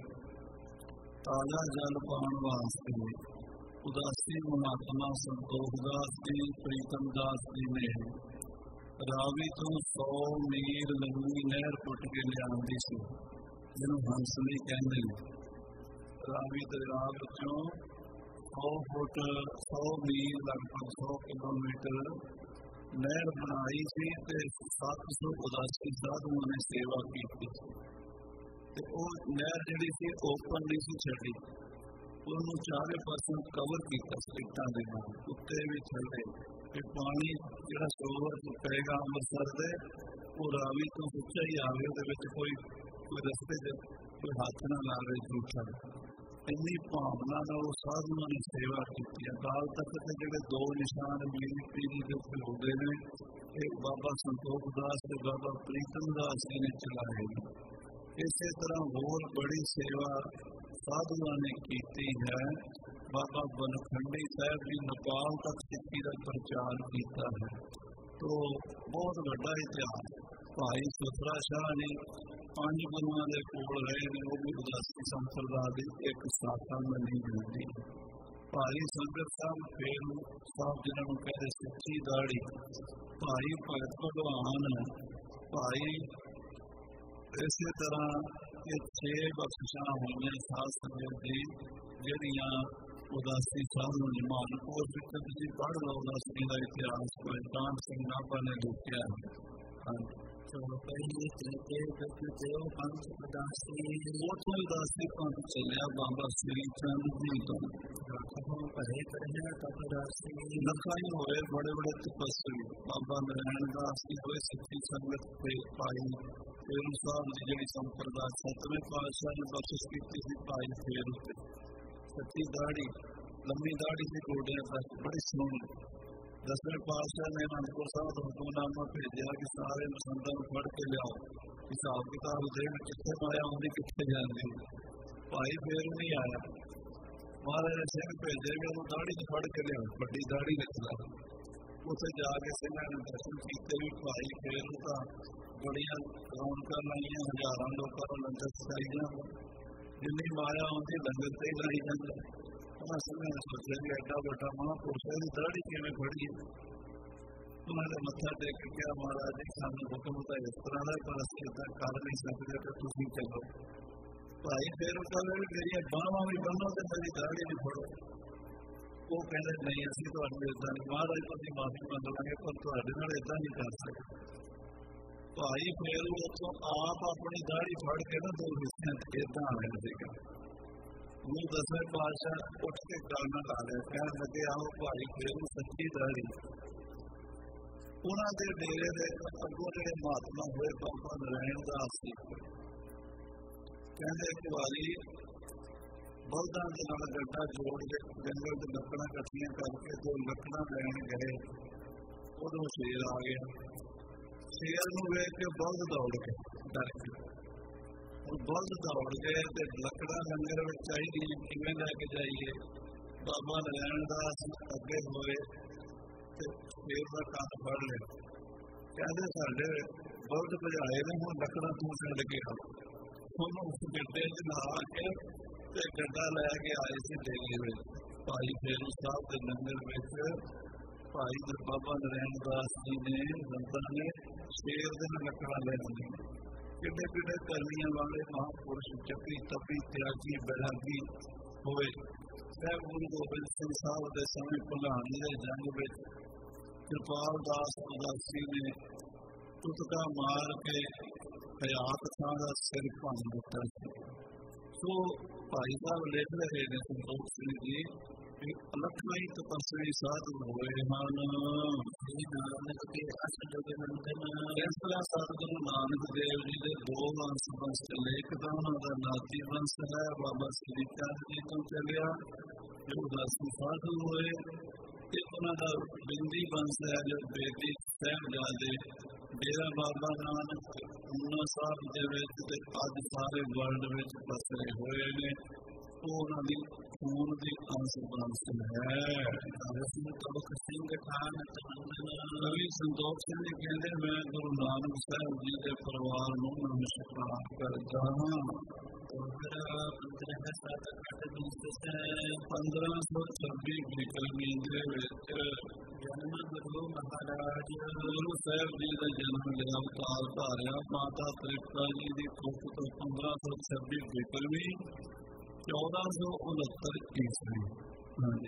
ਤਾਜ਼ਾ ਜਲ ਪਾਉਣ ਵਾਸਤੇ ਉਦਾਸੀ ਮਹਾਤਮਾ ਸੰਤੋਖ ਦਾਸ ਜੀ, ਪ੍ਰੀਤਮ ਦਾਸ ਜੀ ਨੇ ਰਾਵੀ ਤੋਂ ਸੌ ਮੀਲ ਲੰਮੀ ਨਹਿਰ ਪੁੱਟ ਕੇ ਲਿਆਂਦੀ ਸੀ, ਜਿਹਨੂੰ ਹੰਸਲੀ ਕਹਿੰਦੇ ਨੇ। ਰਾਵੀ ਦਰਿਆ ਵਿੱਚੋਂ ਸੌ ਫੁੱਟ ਸੌ ਮੀਲ ਲਗਭਗ ਸੌ ਕਿਲੋਮੀਟਰ ਨਹਿਰ ਬਣਾਈ ਸੀ ਅਤੇ ਸੱਤ ਸੌ ਉਦਾਸੀ ਸਾਧੂਆਂ ਨੇ ਸੇਵਾ ਕੀਤੀ ਅਤੇ ਉਹ ਨਹਿਰ ਜਿਹੜੀ ਸੀ ਓਪਨ ਨਹੀਂ ਸੀ ਛੱਡੀ, ਉਹਨੂੰ ਚਾਰੇ ਪਾਸੋਂ ਕਵਰ ਕੀਤਾ ਸਟਿੱਕਾਂ ਦੇ ਨਾਲ, ਉੱਤੇ ਵੀ ਥੱਲੇ। ਅਤੇ ਪਾਣੀ ਜਿਹੜਾ ਸਰੋਵਰ 'ਚ ਪਏਗਾ ਅੰਮ੍ਰਿਤਸਰ ਦੇ, ਉਹ ਰਾਵੀ ਤੋਂ ਉੱਚਾ ਹੀ ਆਵੇ, ਉਹਦੇ ਵਿੱਚ ਕੋਈ ਕੋਈ ਰਸਤੇ 'ਚ ਕੋਈ ਹੱਥ ਨਾ ਲਾਵੇ ਝੂਠਾ। ਇੰਨੀ ਭਾਵਨਾ ਨਾਲ ਉਹ ਸਾਧੂਆਂ ਨੇ ਸੇਵਾ ਕੀਤੀ। ਅਕਾਲ ਤਖਤ ਦੇ ਜਿਹੜੇ ਦੋ ਨਿਸ਼ਾਨ ਮੀਰੀ ਪੀਰੀ ਦੇ ਉੱਤੇ ਹੋ ਗਏ ਨੇ, ਇਹ ਬਾਬਾ ਸੰਤੋਖ ਦਾਸ ਤੇ ਬਾਬਾ ਪ੍ਰੀਤਮ ਦਾਸ ਜੀ ਨੇ ਚਲਾਏ ਨੇ। ਇਸੇ ਤਰ੍ਹਾਂ ਹੋਰ ਬੜੀ ਸੇਵਾ ਸਾਧੂਆਂ ਨੇ ਕੀਤੀ ਹੈ। ਬਾਬਾ ਬਨਖੰਡੀ ਸਾਹਿਬ ਜੀ ਨੇਪਾਲ ਤੱਕ ਸਿੱਖੀ ਦਾ ਪ੍ਰਚਾਰ ਕੀਤਾ ਹੈ। ਤੋ ਬਹੁਤ ਵੱਡਾ ਇਤਿਹਾਸ। ਭਾਈ ਸੁਥਰਾ ਸ਼ਾਹ ਨੇ ਪੰਜ ਗੁਰੂਆਂ ਦੇ ਕੋਲ ਰਹੇ ਨੇ, ਉਹ ਵੀ ਉਦਾਸੀ ਸੰਪਰਦਾ ਦੀ ਇੱਕ ਸ਼ਾਖਾ ਮੰਨੀ ਜਾਂਦੀ। ਭਾਈ ਸੰਗਤ ਸਾਹਿਬ ਫੇਰੂ ਸਾਹਿਬ ਜਿਹਨਾਂ ਨੂੰ ਕਹਿੰਦੇ ਸੱਚੀ ਦਾੜੀ, ਭਾਈ ਭਗਤ ਭਗਵਾਨ, ਭਾਈ ਇਸੇ ਤਰ੍ਹਾਂ ਇਹ ਛੇ ਬਖਸ਼ਿਸ਼ਾਂ ਹੋਈਆਂ ਸਾਧ ਸੰਗਤ ਦੀ ਜਿਹੜੀਆਂ ਉਦਾਸੀ ਸਾਹਿਬ ਨੂੰ ਨਿਮਾਨ। ਉਹ ਵਿੱਚ ਤੁਸੀਂ ਪੜ੍ਹ ਲਓ ਉਦਾਸੀ ਦਾ ਇਤਿਹਾਸ, ਕਾਂਤ ਸਿੰਘ ਨਾਭਾ ਨੇ ਲਿਖਿਆ ਹੈ। ਪਹਿਲੇ ਤਰੀਕੇ ਵਿੱਚ ਜੋ ਪੰਥ ਉਦਾਸੀ ਉੱਥੋਂ ਉਦਾਸੀ ਪੰਥ ਚੱਲਿਆ ਬਾਬਾ ਸ੍ਰੀ ਚੰਦ ਜੀ ਤੋਂ। ਲੱਖਾਂ ਭਰੇ ਕਰਿਆ ਤਪ ਉਦਾਸੀ, ਲੱਖਾਂ ਹੀ ਹੋਏ ਬੜੇ ਬੜੇ ਤਪੱਸਵੀ। ਬਾਬਾ ਨਾਰਾਇਣ ਦਾਸ ਜੀ ਹੋਏ, ਸੱਚੀ ਸੰਗਤ ਤੇ ਭਾਈ ਫੇਰੂ ਸਾਹਿਬ ਦੀ ਜਿਹੜੀ ਸੰਪਰਦਾ ਸੱਤਵੇਂ ਪਾਤਸ਼ਾਹ ਨੇ ਬਖਸ਼ਿਸ਼ ਕੀਤੀ ਸੀ ਭਾਈ ਫੇਰੂ ਤੇ। ਸੱਚੀ ਦਾੜੀ, ਲੰਮੀ ਦਾੜੀ ਸੀ ਗੋਡਿਆਂ ਤੱਕ, ਬੜੀ ਸੋਹਣੀ। ਦਸਵੇਂ ਪਾਤਸ਼ਾਹ ਨੇ ਅਨੰਦਪੁਰ ਸਾਹਿਬ ਤੋਂ ਹੁਕਮਨਾਮਾ ਭੇਜਿਆ ਕਿ ਸਾਰੇ ਸੰਤਾਂ ਨੂੰ ਫੜ ਕੇ ਲਿਆਓ, ਹਿਸਾਬ ਕਿਤਾਬ ਦੇਣ ਕਿੱਥੇ ਮਾਇਆ ਆਉਂਦੀ ਕਿੱਥੇ ਜਾਂਦੀ। ਭਾਈ ਫੇਰ ਨਹੀਂ ਆਇਆ, ਮਹਾਰਾਜ ਨੇ ਸਿੰਘ ਭੇਜੇ ਵੀ ਉਹਨੂੰ ਦਾੜੀ 'ਚ ਫੜ ਕੇ ਲਿਆਓ, ਵੱਡੀ ਦਾੜੀ ਵਿੱਚ ਲਾ। ਉੱਥੇ ਜਾ ਕੇ ਸਿੰਘਾਂ ਨੇ ਦਰਸ਼ਨ ਕੀਤੇ ਵੀ ਭਾਈ ਫੇਰ ਨੂੰ ਤਾਂ ਬੜੀਆਂ ਰੌਣਕਾਂ ਲਾਈਆਂ, ਹਜ਼ਾਰਾਂ ਲੋਕਾਂ ਨੂੰ ਲੰਗਰ ਛਕਾਈਆਂ, ਜਿੰਨੀ ਮਾਇਆ ਆਉਂਦੀ ਲੰਗਰ ਤੇ ਹੀ ਲਾਈ ਜਾਂਦਾ। ਉਹਨਾਂ ਸਿੰਘਾਂ ਨੇ ਸੋਚਿਆ ਵੀ ਐਡਾ ਵੱਡਾ ਮਹਾਂਪੁਰਸ਼ ਦੀ ਦਾੜੀ ਕਿਵੇਂ ਫੜੀਏ। ਉਹਨਾਂ ਨੇ ਮੱਥਾ ਟੇਕ ਕੇ ਕਿਹਾ ਮਹਾਰਾਜ ਜੀ ਸਾਨੂੰ ਹੁਕਮ ਤਾਂ ਇਸ ਤਰ੍ਹਾਂ ਦਾ, ਪਰ ਅਸੀਂ ਇੱਦਾਂ ਕਰ ਨਹੀਂ ਸਕਦੇ ਕਿ ਤੁਸੀਂ ਚੱਲੋ। ਭਾਈ ਫੇਰ ਉਹ ਕਹਿੰਦੇ ਵੀ ਮੇਰੀਆਂ ਬਾਹਾਂ ਵੀ ਬੰਨ੍ਹੋ ਅਤੇ ਮੇਰੀ ਦਾੜੀ ਵੀ ਫੜੋ। ਉਹ ਕਹਿੰਦੇ ਨਹੀਂ ਅਸੀਂ ਤੁਹਾਨੂੰ ਇੱਦਾਂ ਨਹੀਂ, ਮਹਾਰਾਜ ਤੁਸੀਂ ਮਾਫੀ ਮੰਗ ਲਾਂਗੇ ਪਰ ਤੁਹਾਡੇ ਨਾਲ ਇੱਦਾਂ ਨਹੀਂ ਕਰ ਸਕਦੇ। ਭਾਈ ਫੇਰ ਉੱਥੋਂ ਆਪ ਆਪਣੀ ਦਾੜੀ ਫੜ ਕੇ ਨਾ ਦੋ ਹਿੱਸਿਆਂ 'ਚ ਇੱਦਾਂ ਆ ਗਿਆ ਸੀਗਾ। ਉਹ ਦਸਵੇਂ ਪਾਤਸ਼ਾਹ ਉੱਠ ਕੇ ਗਾਣਾ ਲਾ ਲਿਆ, ਕਹਿਣ ਲੱਗੇ ਆਓ ਭਾਈ ਫੇਰੂ ਸੱਚੀ ਦਾੜੀ। ਉਹਨਾਂ ਦੇ ਡੇਰੇ ਦੇ ਅੱਗੋਂ ਜਿਹੜੇ ਮਹਾਤਮਾ ਹੋਏ ਬਾਬਾ ਨਾਰਾਇਣ ਦਾਸ ਸੀ, ਕਹਿੰਦੇ ਇੱਕ ਵਾਰੀ ਬਲਦਾਂ ਦੇ ਨਾਲ ਗੱਡਾ ਜੋੜ ਕੇ ਜੰਗਲ 'ਚ ਲੱਕੜਾਂ ਇਕੱਠੀਆਂ ਕਰਕੇ ਦੋ ਲੱਕੜਾਂ ਲੈਣ ਗਏ। ਉਦੋਂ ਸ਼ੇਰ ਆ ਗਿਆ। ਸ਼ੇਰ ਨੂੰ ਵੇਖ ਕੇ ਬਲਦ ਦੌੜ ਕੇ ਡਰ ਕੇ ਬਲਦ ਦੌੜ ਗਏ ਅਤੇ ਲੱਕੜਾਂ ਲੰਗਰ ਵਿੱਚ ਚਾਹੀਦੀਆਂ ਕਿਵੇਂ ਲੈ ਕੇ ਜਾਈਏ। ਬਾਬਾ ਨਾਰਾਇਣ ਦਾਸ ਅੱਗੇ ਹੋਏ ਅਤੇ ਸ਼ੇਰ ਦਾ ਕੰਨ ਫੜ ਲਿਆ। ਕਹਿੰਦੇ ਸਾਡੇ ਬਲਦ ਭਜਾਏ ਨੇ, ਹੁਣ ਲੱਕੜਾਂ ਤੂੰ ਛੱਡ ਕੇ ਆ। ਉਹਨੂੰ ਉਸ ਗੱਡੇ 'ਚ ਲਾ ਕੇ ਅਤੇ ਗੱਡਾ ਲੈ ਕੇ ਆਏ ਸੀ ਡੇਰੇ ਵਿੱਚ। ਭਾਈ ਫੇਰੂ ਸਾਹਿਬ ਦੇ ਲੰਗਰ ਵਿੱਚ ਭਾਈ ਬਾਬਾ ਨਾਰਾਇਣ ਦਾਸ ਜੀ ਨੇ ਸੰਤਾਂ ਨੇ ਸ਼ੇਰ ਦੇ ਨਾਲ ਲੱਕੜਾਂ ਲੈ ਲਈਆਂ। ਕਿੱਡੇ ਕਿੱਡੇ ਧਰਮੀਆਂ ਵਾਲੇ ਮਹਾਂਪੁਰਸ਼ ਜਪੀ ਤਪੀ ਤਿਆਗੀ ਬੈਰਾਗੀ ਹੋਏ ਸਾਹਿਬ ਗੁਰੂ ਗੋਬਿੰਦ ਸਿੰਘ ਸਾਹਿਬ ਦੇ ਸਮੇਂ ਭਗਾਣੀ ਦੇ ਜੰਗ ਵਿੱਚ ਕਿਰਪਾਲ ਦਾਸ ਉਦਾਸੀ ਨੇ ਟੁੱਟਕਾ ਮਾਰ ਕੇ ਹਯਾਤ ਖਾਂ ਦਾ ਸਿਰ ਭੰਨ ਦਿੱਤਾ ਸੀ। ਸੋ ਭਾਈ ਸਾਹਿਬ ਲਿਖ ਰਹੇ ਨੇ ਸੰਤੋਖ ਸਿੰਘ ਜੀ ਕਿ ਅਲੱਖਾਂ ਹੀ ਤਪੱਸਵੀ ਸਾਧੂ ਹੋਏ ਹਨ। ਨਾਨਕ ਕੇ ਅਸਲ ਨੰਦਨ ਇਸ ਤਰ੍ਹਾਂ ਸਤਿਗੁਰੂ ਨਾਨਕ ਦੇਵ ਜੀ ਦੇ ਦੋ ਵੰਸ਼ ਵੰਸ਼ ਚੱਲੇ। ਇੱਕ ਤਾਂ ਉਹਨਾਂ ਦਾ ਨਾਤੀ ਵੰਸ਼ ਹੈ, ਬਾਬਾ ਸ੍ਰੀ ਚੰਦ ਜੀ ਤੋਂ ਚੱਲਿਆ ਜੋ ਉਦਾਸੀ ਸਾਧੂ ਹੋਏ। ਇੱਕ ਉਹਨਾਂ ਦਾ ਬਿੰਦੀ ਵੰਸ਼ ਹੈ ਜੋ ਬੇਦੀ ਸਾਹਿਬਜ਼ਾਦੇ ਡੇਰਾ ਬਾਬਾ ਨਾਨਕ ਉਹਨਾਂ ਸਾਹਿਬ ਦੇ ਵਿੱਚ ਤੇ ਅੱਜ ਸਾਰੇ ਵਰਲਡ ਵਿੱਚ ਪਸਰੇ ਹੋਏ ਨੇ। ਉਹ ਉਹਨਾਂ ਦੀ ਖੂਨ ਦੀ ਅੰਸ਼ ਵੰਸ਼ ਹੈ। ਸੰਤੋਖ ਸਿੰਘ ਖਾਨ ਕਵੀ ਸੰਤੋਖ ਸਿੰਘ ਜੀ ਕਹਿੰਦੇ ਮੈਂ ਗੁਰੂ ਨਾਨਕ ਸਾਹਿਬ ਜੀ ਦੇ ਪਰਿਵਾਰ ਨੂੰ ਨਮਸਕਾਰ ਕਰਦਾ ਹਾਂ। ਪੰਦਰਾਂ ਸੌ ਛੱਬੀ ਬਿਕਰਮੀ ਦੇ ਵਿੱਚ ਜਨਮ ਗੁਰੂ ਮਹਾਰਾਜ ਗੁਰੂ ਸਾਹਿਬ ਜੀ ਦਾ ਜਨਮ ਲਿਆ, ਅਵਤਾਰ ਧਾਰਿਆ ਮਾਤਾ ਤ੍ਰਿਪਤਾ ਜੀ ਦੀ ਕੁੱਖ ਤੋਂ ਪੰਦਰਾਂ ਸੌ ਛੱਬੀ ਬਿਕਰਮੀ ਚੌਦਾਂ ਸੌ ਉਨੱਤਰ ਈਸਵੀ। ਹਾਂਜੀ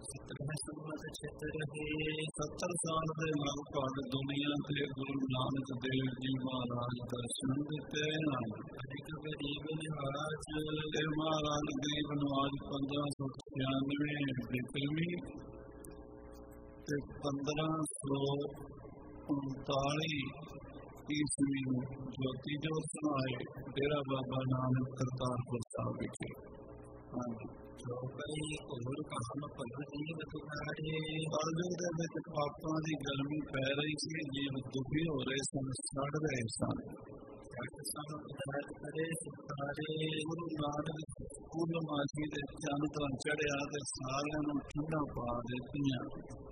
ਸੱਤਰ ਸਾਲ ਦੇ ਲਗਭਗ ਦੁਨੀਆ ਤੇ ਗੁਰੂ ਨਾਨਕ ਦੇਵ ਜੀ ਮਹਾਰਾਜ ਦਰਸ਼ਨ ਦਿੱਤੇ ਹਨ। ਗਰੀਬ ਨਿਵਾਜ ਤੇ ਮਹਾਰਾਜ ਗਰੀਬ ਨਿਵਾਜ ਪੰਦਰਾਂ ਸੌ ਛਿਆਨਵੇਂ ਬਿਕਰਮੀ ਤੇ ਪੰਦਰਾਂ ਸੌ ਉਨਤਾਲੀ ਈਸਵੀ ਨੂੰ ਜੋਤੀ ਜੋਤ ਸਮਾਏ ਡੇਰਾ ਬਾਬਾ ਨਾਨਕ ਕਰਤਾਰਪੁਰ ਸਾਹਿਬ ਵਿਖੇ। ਕਲਯੁਗ ਦੇ ਵਿੱਚ ਪਾਪਾਂ ਦੀ ਗਰਮੀ ਪੈ ਰਹੀ ਸੀ, ਜੀਵ ਦੁਖੀ ਹੋ ਰਹੇ ਸਨ, ਸੜ ਰਹੇ ਸਨ। ਗੁਰੂ ਨਾਨਕ ਪੂਰਨਮਾਸ਼ੀ ਦੇ ਚੰਨ ਤੋਂ ਚੜਿਆ ਤੇ ਸਾਰਿਆਂ ਨੂੰ ਠੰਡਾ ਪਾ ਦਿੱਤੀਆਂ।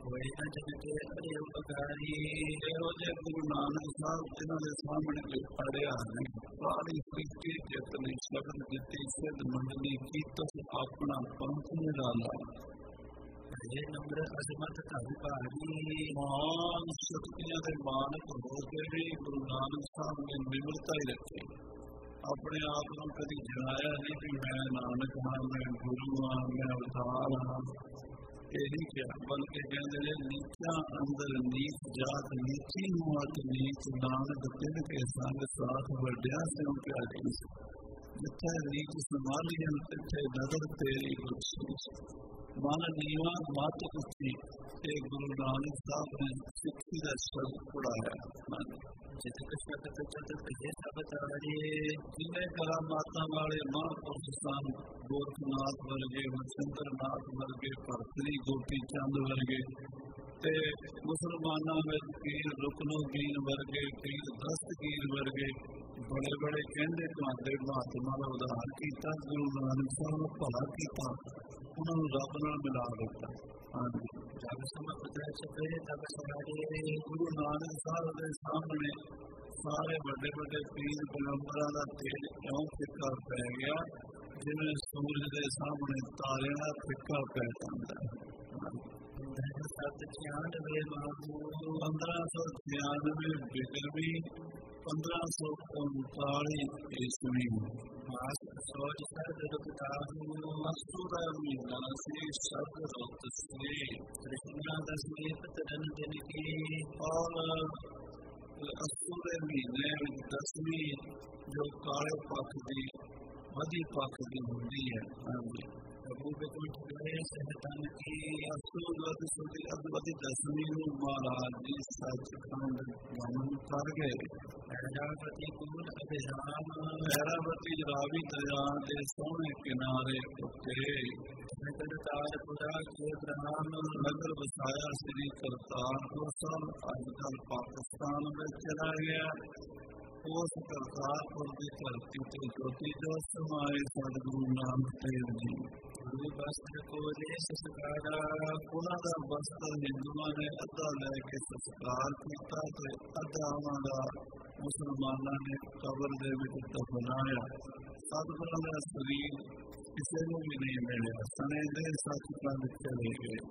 ਇਹੋ ਜਿਹੇ ਗੁਰੂ ਨਾਨਕ ਸਾਹਿਬ ਜਿਨ੍ਹਾਂ ਦੇ ਸਾਹਮਣੇ ਅੜਿਆ ਨਹੀਂ, ਸਾਰੀ ਸ੍ਰਿਸ਼ਟੀ ਜਿੱਤ ਲਈ ਸ਼ਬਦ ਦਿੱਤੀ, ਸਿੱਧ ਮੰਡਲੀ ਕੀ ਤੁਸ ਆਪਣਾ ਪੰਥ ਨਿਰਾਲਾ। ਇਹ ਨੰਬਰ ਅਜ਼ਮਤ ਧਨ ਭਾਰੀ ਮਹਾਨ ਸ਼ਕਤੀਆਂ ਦੇ ਮਾਨਕ ਹੋ ਕੇ ਵੀ ਗੁਰੂ ਨਾਨਕ ਸਾਹਿਬ ਨੇ ਨਿਮਰਤਾ ਹੀ ਰੱਖੀ। ਆਪਣੇ ਆਪ ਨੂੰ ਕਦੀ ਜਣਾਇਆ ਨਹੀਂ ਕਿ ਮੈਂ ਨਾਨਕ ਹਾਂ, ਮੈਂ ਗੁਰੂ ਹਾਂ, ਮੈਂ ਅਵਤਾਰ ਹਾਂ। ਇਹ ਨਹੀਂ ਕਿਹਾ, ਬਲਕਿ ਕਹਿੰਦੇ ਨੇ ਨੀਚਾਂ ਅੰਦਰ ਨੀਚ ਜਾਤ ਨੀਚੀ ਨੂੰ ਅਤ ਨੀਚ ਨਾਨਕ ਤਿਨ ਕੇ ਸੰਗ ਸਾਥ ਵੱਡਿਆ ਸਿਉ ਪਿਆਰੀ। ਜਿੱਥੇ ਨੀਚ ਸੰਭਾਲੀਆਂ ਤਿੱਥੇ ਨਜ਼ਰ ਤੇਰੀ ਬਖਸ਼ੀਸ਼। ਮਨ ਨੀਵਾਂ ਮੱਤ ਉੱਚੀ ਤੇ ਗੁਰੂ ਨਾਨਕ ਸਾਹਿਬ ਨੇ ਸਿੱਖੀ ਦਾ ਸ਼ਬਦ ਪੜਾਇਆ। ਜਿੰਨੇ ਕਰਾਮਾਤਾਂ ਵਾਲੇ ਮਹਾਂਪੁਰਸ਼ ਸਨ, ਗੋਰਖਨਾਥ ਵਰਗੇ, ਮਛਿੰਦਰਨਾਥ ਵਰਗੇ, ਭਰਤਰੀ ਗੋਪੀ ਚੰਦ ਵਰਗੇ ਤੇ ਮੁਸਲਮਾਨਾਂ ਵਿੱਚ ਪੀਰ ਰੁਕਨੁਦੀਨ ਵਰਗੇ, ਪੀਰ ਦਸਤਗੀਰ ਵਰਗੇ ਬੜੇ ਬੜੇ ਕਹਿੰਦੇ ਤੁਹਾਡੇ ਮਹਾਤਮਾ ਦਾ ਉਦਾਹਰਨ ਕੀਤਾ। ਗੁਰੂ ਨਾਨਕ ਸਾਹਿਬ ਨੂੰ ਭਲਾ ਕੀਤਾ, ਉਹਨਾਂ ਨੂੰ ਰੱਬ ਨਾਲ ਮਿਲਾ ਦਿੱਤਾ। ਗੁਰੂ ਨਾਨਕ ਸਾਹਿਬ ਦੇ ਸਾਹਮਣੇ ਸਾਰੇ ਵੱਡੇ ਵੱਡੇ ਪੀਰ ਪੈਗੰਬਰਾਂ ਦਾ ਤੇਜ ਕਿਉਂ ਫਿੱਕਾ ਪੈ ਗਿਆ, ਜਿਵੇਂ ਸੂਰਜ ਦੇ ਸਾਹਮਣੇ ਤਾਰਿਆਂ ਦਾ ਫਿੱਕਾ ਪੈ ਜਾਂਦਾ ਹੈ। ਪੰਦਰਾਂ ਸੌ ਛਿਆਨਵੇਂ ਬਿਕਰਮੀ ਪੰਦਰਾਂ ਸੌ ਉਨਤਾਲੀ ਈਸਵੀ ਅਸੂ ਦਾ ਮਹੀਨਾ ਸੀ, ਸ਼ਬਦ ਰੁੱਤ ਸੀ, ਕ੍ਰਿਸ਼ਨਾ ਦਾ ਸਮੀਪ ਤਰਨ ਦਿਨ ਕੀ। ਔਰ ਅਸੂ ਦੇ ਮਹੀਨੇ ਵਿੱਚ ਦਸਵੀਂ ਜੋ ਕਾਲੇ ਪੱਖ ਦੀ ਵਧੀ ਪੱਖ ਦੀ ਹੁੰਦੀ ਹੈ। ਅਸੂਦੀ ਦਸਵੀਂ ਨੂੰ ਮਹਾਰਾਜ ਜੀ ਸੱਚਖੰਡ ਗਮਨ ਕਰ ਗਏ। ਐਰਾਵਤੀ ਰਾਵੀ ਦਰਿਆ ਦੇ ਸੋਹਣੇ ਕਿਨਾਰੇ ਉੱਤੇ ਨਗਰ ਵਸਾਇਆ ਸ੍ਰੀ ਕਰਤਾਰਪੁਰ ਸਾਹਿਬ, ਅੱਜ ਕੱਲ੍ਹ ਪਾਕਿਸਤਾਨ ਵਿੱਚ ਚਲਾ ਗਿਆ। ਉਸ ਕਰਤਾਰਪੁਰ ਦੀ ਧਰਤੀ ਤੇ ਜੋਤੀ ਜੋਤ ਸਮਾਏ ਸਤਿਗੁਰੂ ਨਾਨਕ ਦੇਵ ਜੀ। ਉਹਨਾਂ ਦਾ ਬਸਤਰ ਹਿੰਦੂਆਂ ਨੇ ਅੱਧਾ ਲੈ ਕੇ ਸਤਿਕਾਰ ਕੀਤਾ ਤੇ ਅੱਧਾ ਉਹਨਾਂ ਦਾ ਮੁਸਲਮਾਨਾਂ ਨੇ ਕਬਰ ਦੇ ਵਿੱਚ ਦਫਨਾਇਆ। ਸਤਿਗੁਰਾਂ ਦਾ ਸਰੀਰ ਕਿਸੇ ਨੂੰ ਵੀ ਨਹੀਂ ਮਿਲਿਆ, ਸਣੇ ਦੇ ਸੱਚਖੰਡ ਚਲੇ ਗਏ।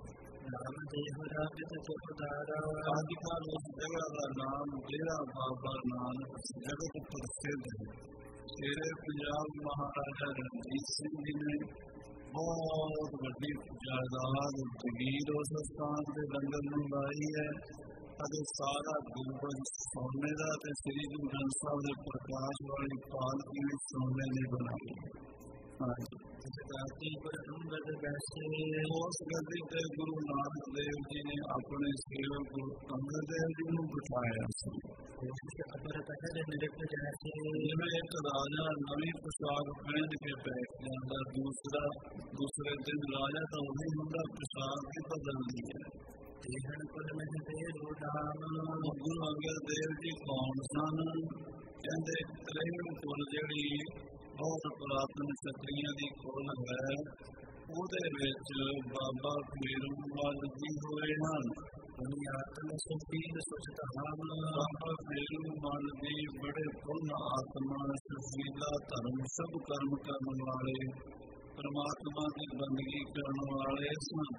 ਅੱਜ ਕੱਲ੍ਹ ਉਸ ਜਗ੍ਹਾ ਦਾ ਨਾਮ ਡੇਰਾ ਬਾਬਾ ਨਾਨਕ ਜਗਤ ਪ੍ਰਸਿੱਧ ਹੈ। ਸ਼ੇਰੇ ਪੰਜਾਬ ਮਹਾਰਾਜਾ ਰਣਜੀਤ ਸਿੰਘ ਜੀ ਨੇ ਬਹੁਤ ਵੱਡੀ ਜਾਇਦਾਦ ਜ਼ਮੀਨ ਉਸ ਸਥਾਨ ਦੇ ਲੰਗਰ ਨੂੰ ਲਾਈ ਹੈ ਅਤੇ ਸਾਰਾ ਗੁਰਬੰਦ ਸੋਨੇ ਦਾ ਅਤੇ ਸ੍ਰੀ ਗੁਰੂ ਗ੍ਰੰਥ ਸਾਹਿਬ ਦੇ ਪ੍ਰਕਾਸ਼ ਵਾਲੀ ਪਾਲਕੀ ਵੀ ਸੋਨੇ ਦੀ ਬਣਾਈ। ਹਾਂਜੀ, ਉਸ ਗੱਦੀ ਤੇ ਗੁਰੂ ਨਾਨਕ ਦੇਵ ਜੀ ਨੇ ਆਪਣੇ ਸੇਵਕ ਗੁਰੂ ਅੰਗਦ ਦੇਵ ਜੀ ਨੂੰ ਬਿਠਾਇਆ ਸੀ। ਜਿਵੇਂ ਇੱਕ ਰਾਜਾ ਨਵੀਂ ਪੁਸ਼ਾਕ ਪਹਿਨ ਕੇ ਬੈਠ ਜਾਂਦਾ, ਦੂਸਰਾ ਦੂਸਰੇ ਦਿਨ ਰਾਜਾ ਤਾਂ ਉਹੀ ਹੁੰਦਾ, ਪੁਸ਼ਾਕ ਵੀ ਬਦਲਦੀ ਹੈ। ਗੁਰੂ ਅੰਗਦ ਦੇਵ ਜੀ ਕੌਣ ਸਨ? ਕਹਿੰਦੇ ਤ੍ਰਿਹਣ ਕੁਲ ਜਿਹੜੀ ਬਹੁਤ ਪੁਰਾਤਨ ਛਤਰੀਆਂ ਦੀ ਕੁਲ ਹੈ, ਉਹਦੇ ਵਿੱਚ ਬਾਬਾ ਫੇਰੂਮੱਲ ਜੀ ਹੋਏ ਹਨ। ਬਾਬਾ ਫੇਰੂਮੱਲ ਜੀ ਬੜੇ ਪੁੰਨ ਆਤਮਾ, ਸੁਸ਼ੀਲਾ ਧਰਮ, ਸਭ ਕਰਮ ਕਰਨ ਵਾਲੇ, ਪਰਮਾਤਮਾ ਦੀ ਬੰਦਗੀ ਕਰਨ ਵਾਲੇ ਸਨ।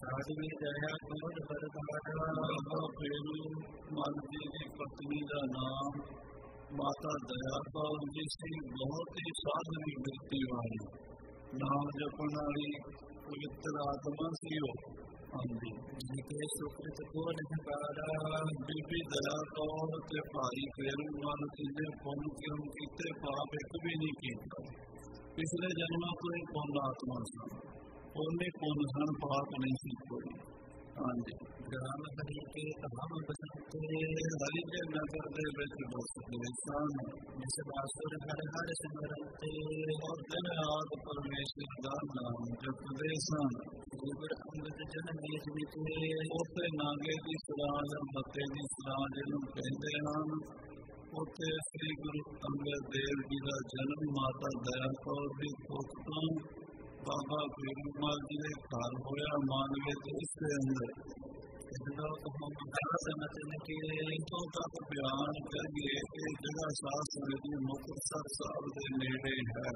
ਬਾਬਾ ਫੇਰੂਮੱਲ ਜੀ ਦੀ ਪਤਨੀ ਦਾ ਨਾਮ ਮਾਤਾ ਦਇਆ ਕੌਰ ਜੀ ਸੀ। ਬਹੁਤ ਹੀ ਸਾਧਵੀ ਬਿਰਤੀ ਵਾਲੀ, ਨਾਮ ਜਪਣ ਵਾਲੀ ਪਵਿੱਤਰ ਆਤਮਾ ਸੀ ਉਹ। ਹਾਂਜੀ, ਬੀਬੀ ਦਇਆ ਕੌਰ ਤੇ ਭਾਈ ਫੇਰੂਮੱਲ ਜੀ ਨੇ ਪੁੰਨ ਕਿਰਮ ਕੀਤੇ, ਪਾਪ ਇੱਕ ਵੀ ਨਹੀਂ ਕੀਤਾ। ਪਿਛਲੇ ਜਨਮਾਂ ਤੋਂ ਹੀ ਪੁੰਨ ਆਤਮਾ ਸਨ, ਪੁੰਨ ਹੀ ਪੁੰਨ ਸਨ, ਪਾਪ ਨਹੀਂ ਸੀ ਕੋਈ। ਹਾਂਜੀ, ਗ੍ਰਾਮ ਹਰੀ ਕੇ ਧਾਮ ਬਸੰਤੇ, ਹਰੀ ਕੇ ਨਗਰ ਦੇ ਵਿੱਚ ਬਸਦੇ ਸਨ। ਨਿਸਬਾਸੁਰ ਹਰ ਹਰ ਸਿਮਰੰਤੇ, ਔਰ ਦਿਨ ਰਾਤ ਪਰਮੇਸ਼ਰ ਦਾ ਨਾਮ ਜਪਦੇ ਸਨ। ਗੁਰੂ ਅੰਗਦ ਜਨਮੇ ਜਿਤੇ, ਉੱਥੇ ਨਾਗੇ ਦੀ ਸਰਾਂ ਜਾਂ ਮੱਤੇ ਦੀ ਸਰਾਂ ਜਿਹਨੂੰ ਕਹਿੰਦੇ ਹਨ, ਉੱਥੇ ਸ੍ਰੀ ਗੁਰੂ ਅੰਗਦ ਦੇਵ ਜੀ ਦਾ ਜਨਮ ਮਾਤਾ ਦਇਆ ਕੌਰ ਦੀ ਕੁੱਖ ਤੋਂ ਬਾਬਾ ਫੇਰੂਮੱਲ ਜੀ ਦੇ ਘਰ ਹੋਇਆ, ਮਾਨਵੇ ਦੇ ਇਸਦੇ ਅੰਦਰ। ਇੱਥੋਂ ਤੱਕ ਬਿਆਨ ਕਰੀਏ ਕਿ ਜਗ੍ਹਾ ਸ਼ਾਸਤਰ ਦੀ ਮੁਕਤਸਰ ਸਾਹਿਬ ਦੇ ਨੇੜੇ ਹੈ।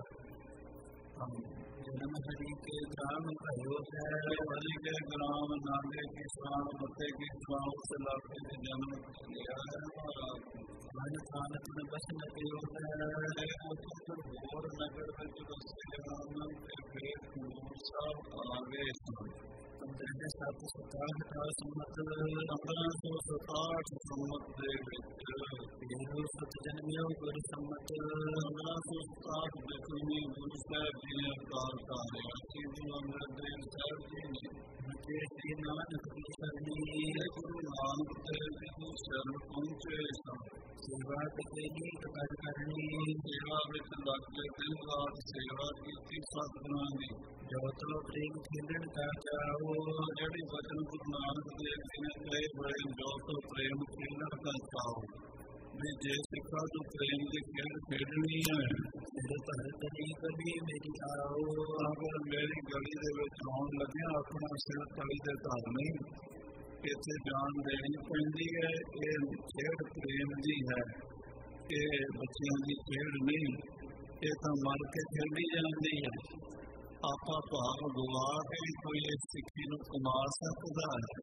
ਜਨਮ ਹਰੀ ਕੇ ਗ੍ਰਾਮ भयो है, हरि के ग्राम नागे की शान मते की शान उस इलाके में जन्म लिया है। मन थानत में बस नगरो है, और नगर में जो बसे हैं फिर सब आगे पंद्रह सात सौ सताहठ का सम्मत पंद्रह सौ सताहठ सम्मत दे सत जन्मियों गुरु सम्मत पंद्रह सौ सताहठ दसवीं गुरु साहब जी ने अवतार धारिया। श्री गुरु अंगद देव साहब जी ने श्री नानक की शरणी, गुरु नानक देव जी की शरण पहुंचे सन। सेवा करेगी कर करनी, सेवा विच लग के दिन रात सेवा की सतगुणां दी। जो तो प्रेम खेलन का चाहो, ਜਿਹੜੀ ਵਚਨ ਗੁਰੂ ਨਾਨਕ ਦੇਵ ਜੀ ਨੇ ਕਹੇ ਹੋਏ, ਜੋ ਤੋ ਪ੍ਰੇਮ ਖੇਡਣ ਦਾ ਚਾਹੋ, ਵੀ ਜੇ ਸਿੱਖਾ ਤੂੰ ਪ੍ਰੇਮ ਦੀ ਖੇਡ ਖੇਡਣੀ ਹੈ, ਕਦੀ ਮੇਰੀ ਆਓ, ਅਗਰ ਮੇਰੀ ਗਲੀ ਦੇ ਵਿੱਚ ਆਉਣ ਲੱਗਿਆ ਆਪਣਾ ਸਿਰ ਤਲੀ ਤੇ ਧਰ ਨਹੀਂ, ਇੱਥੇ ਜਾਨ ਦੇਣੀ ਪੈਂਦੀ ਹੈ। ਇਹ ਖੇਡ ਪ੍ਰੇਮ ਦੀ ਹੈ, ਇਹ ਬੱਚਿਆਂ ਦੀ ਖੇਡ ਨਹੀਂ, ਇਹ ਤਾਂ ਮਰ ਕੇ ਖੇਡੀ ਜਾਂਦੀ ਹੈ। ਆਪਾ ਭਾਵ ਗਵਾ ਕੇ ਕੋਈ ਇਸ ਸਿੱਖੀ ਨੂੰ ਕਮਾ ਸਕਦਾ ਹੈ।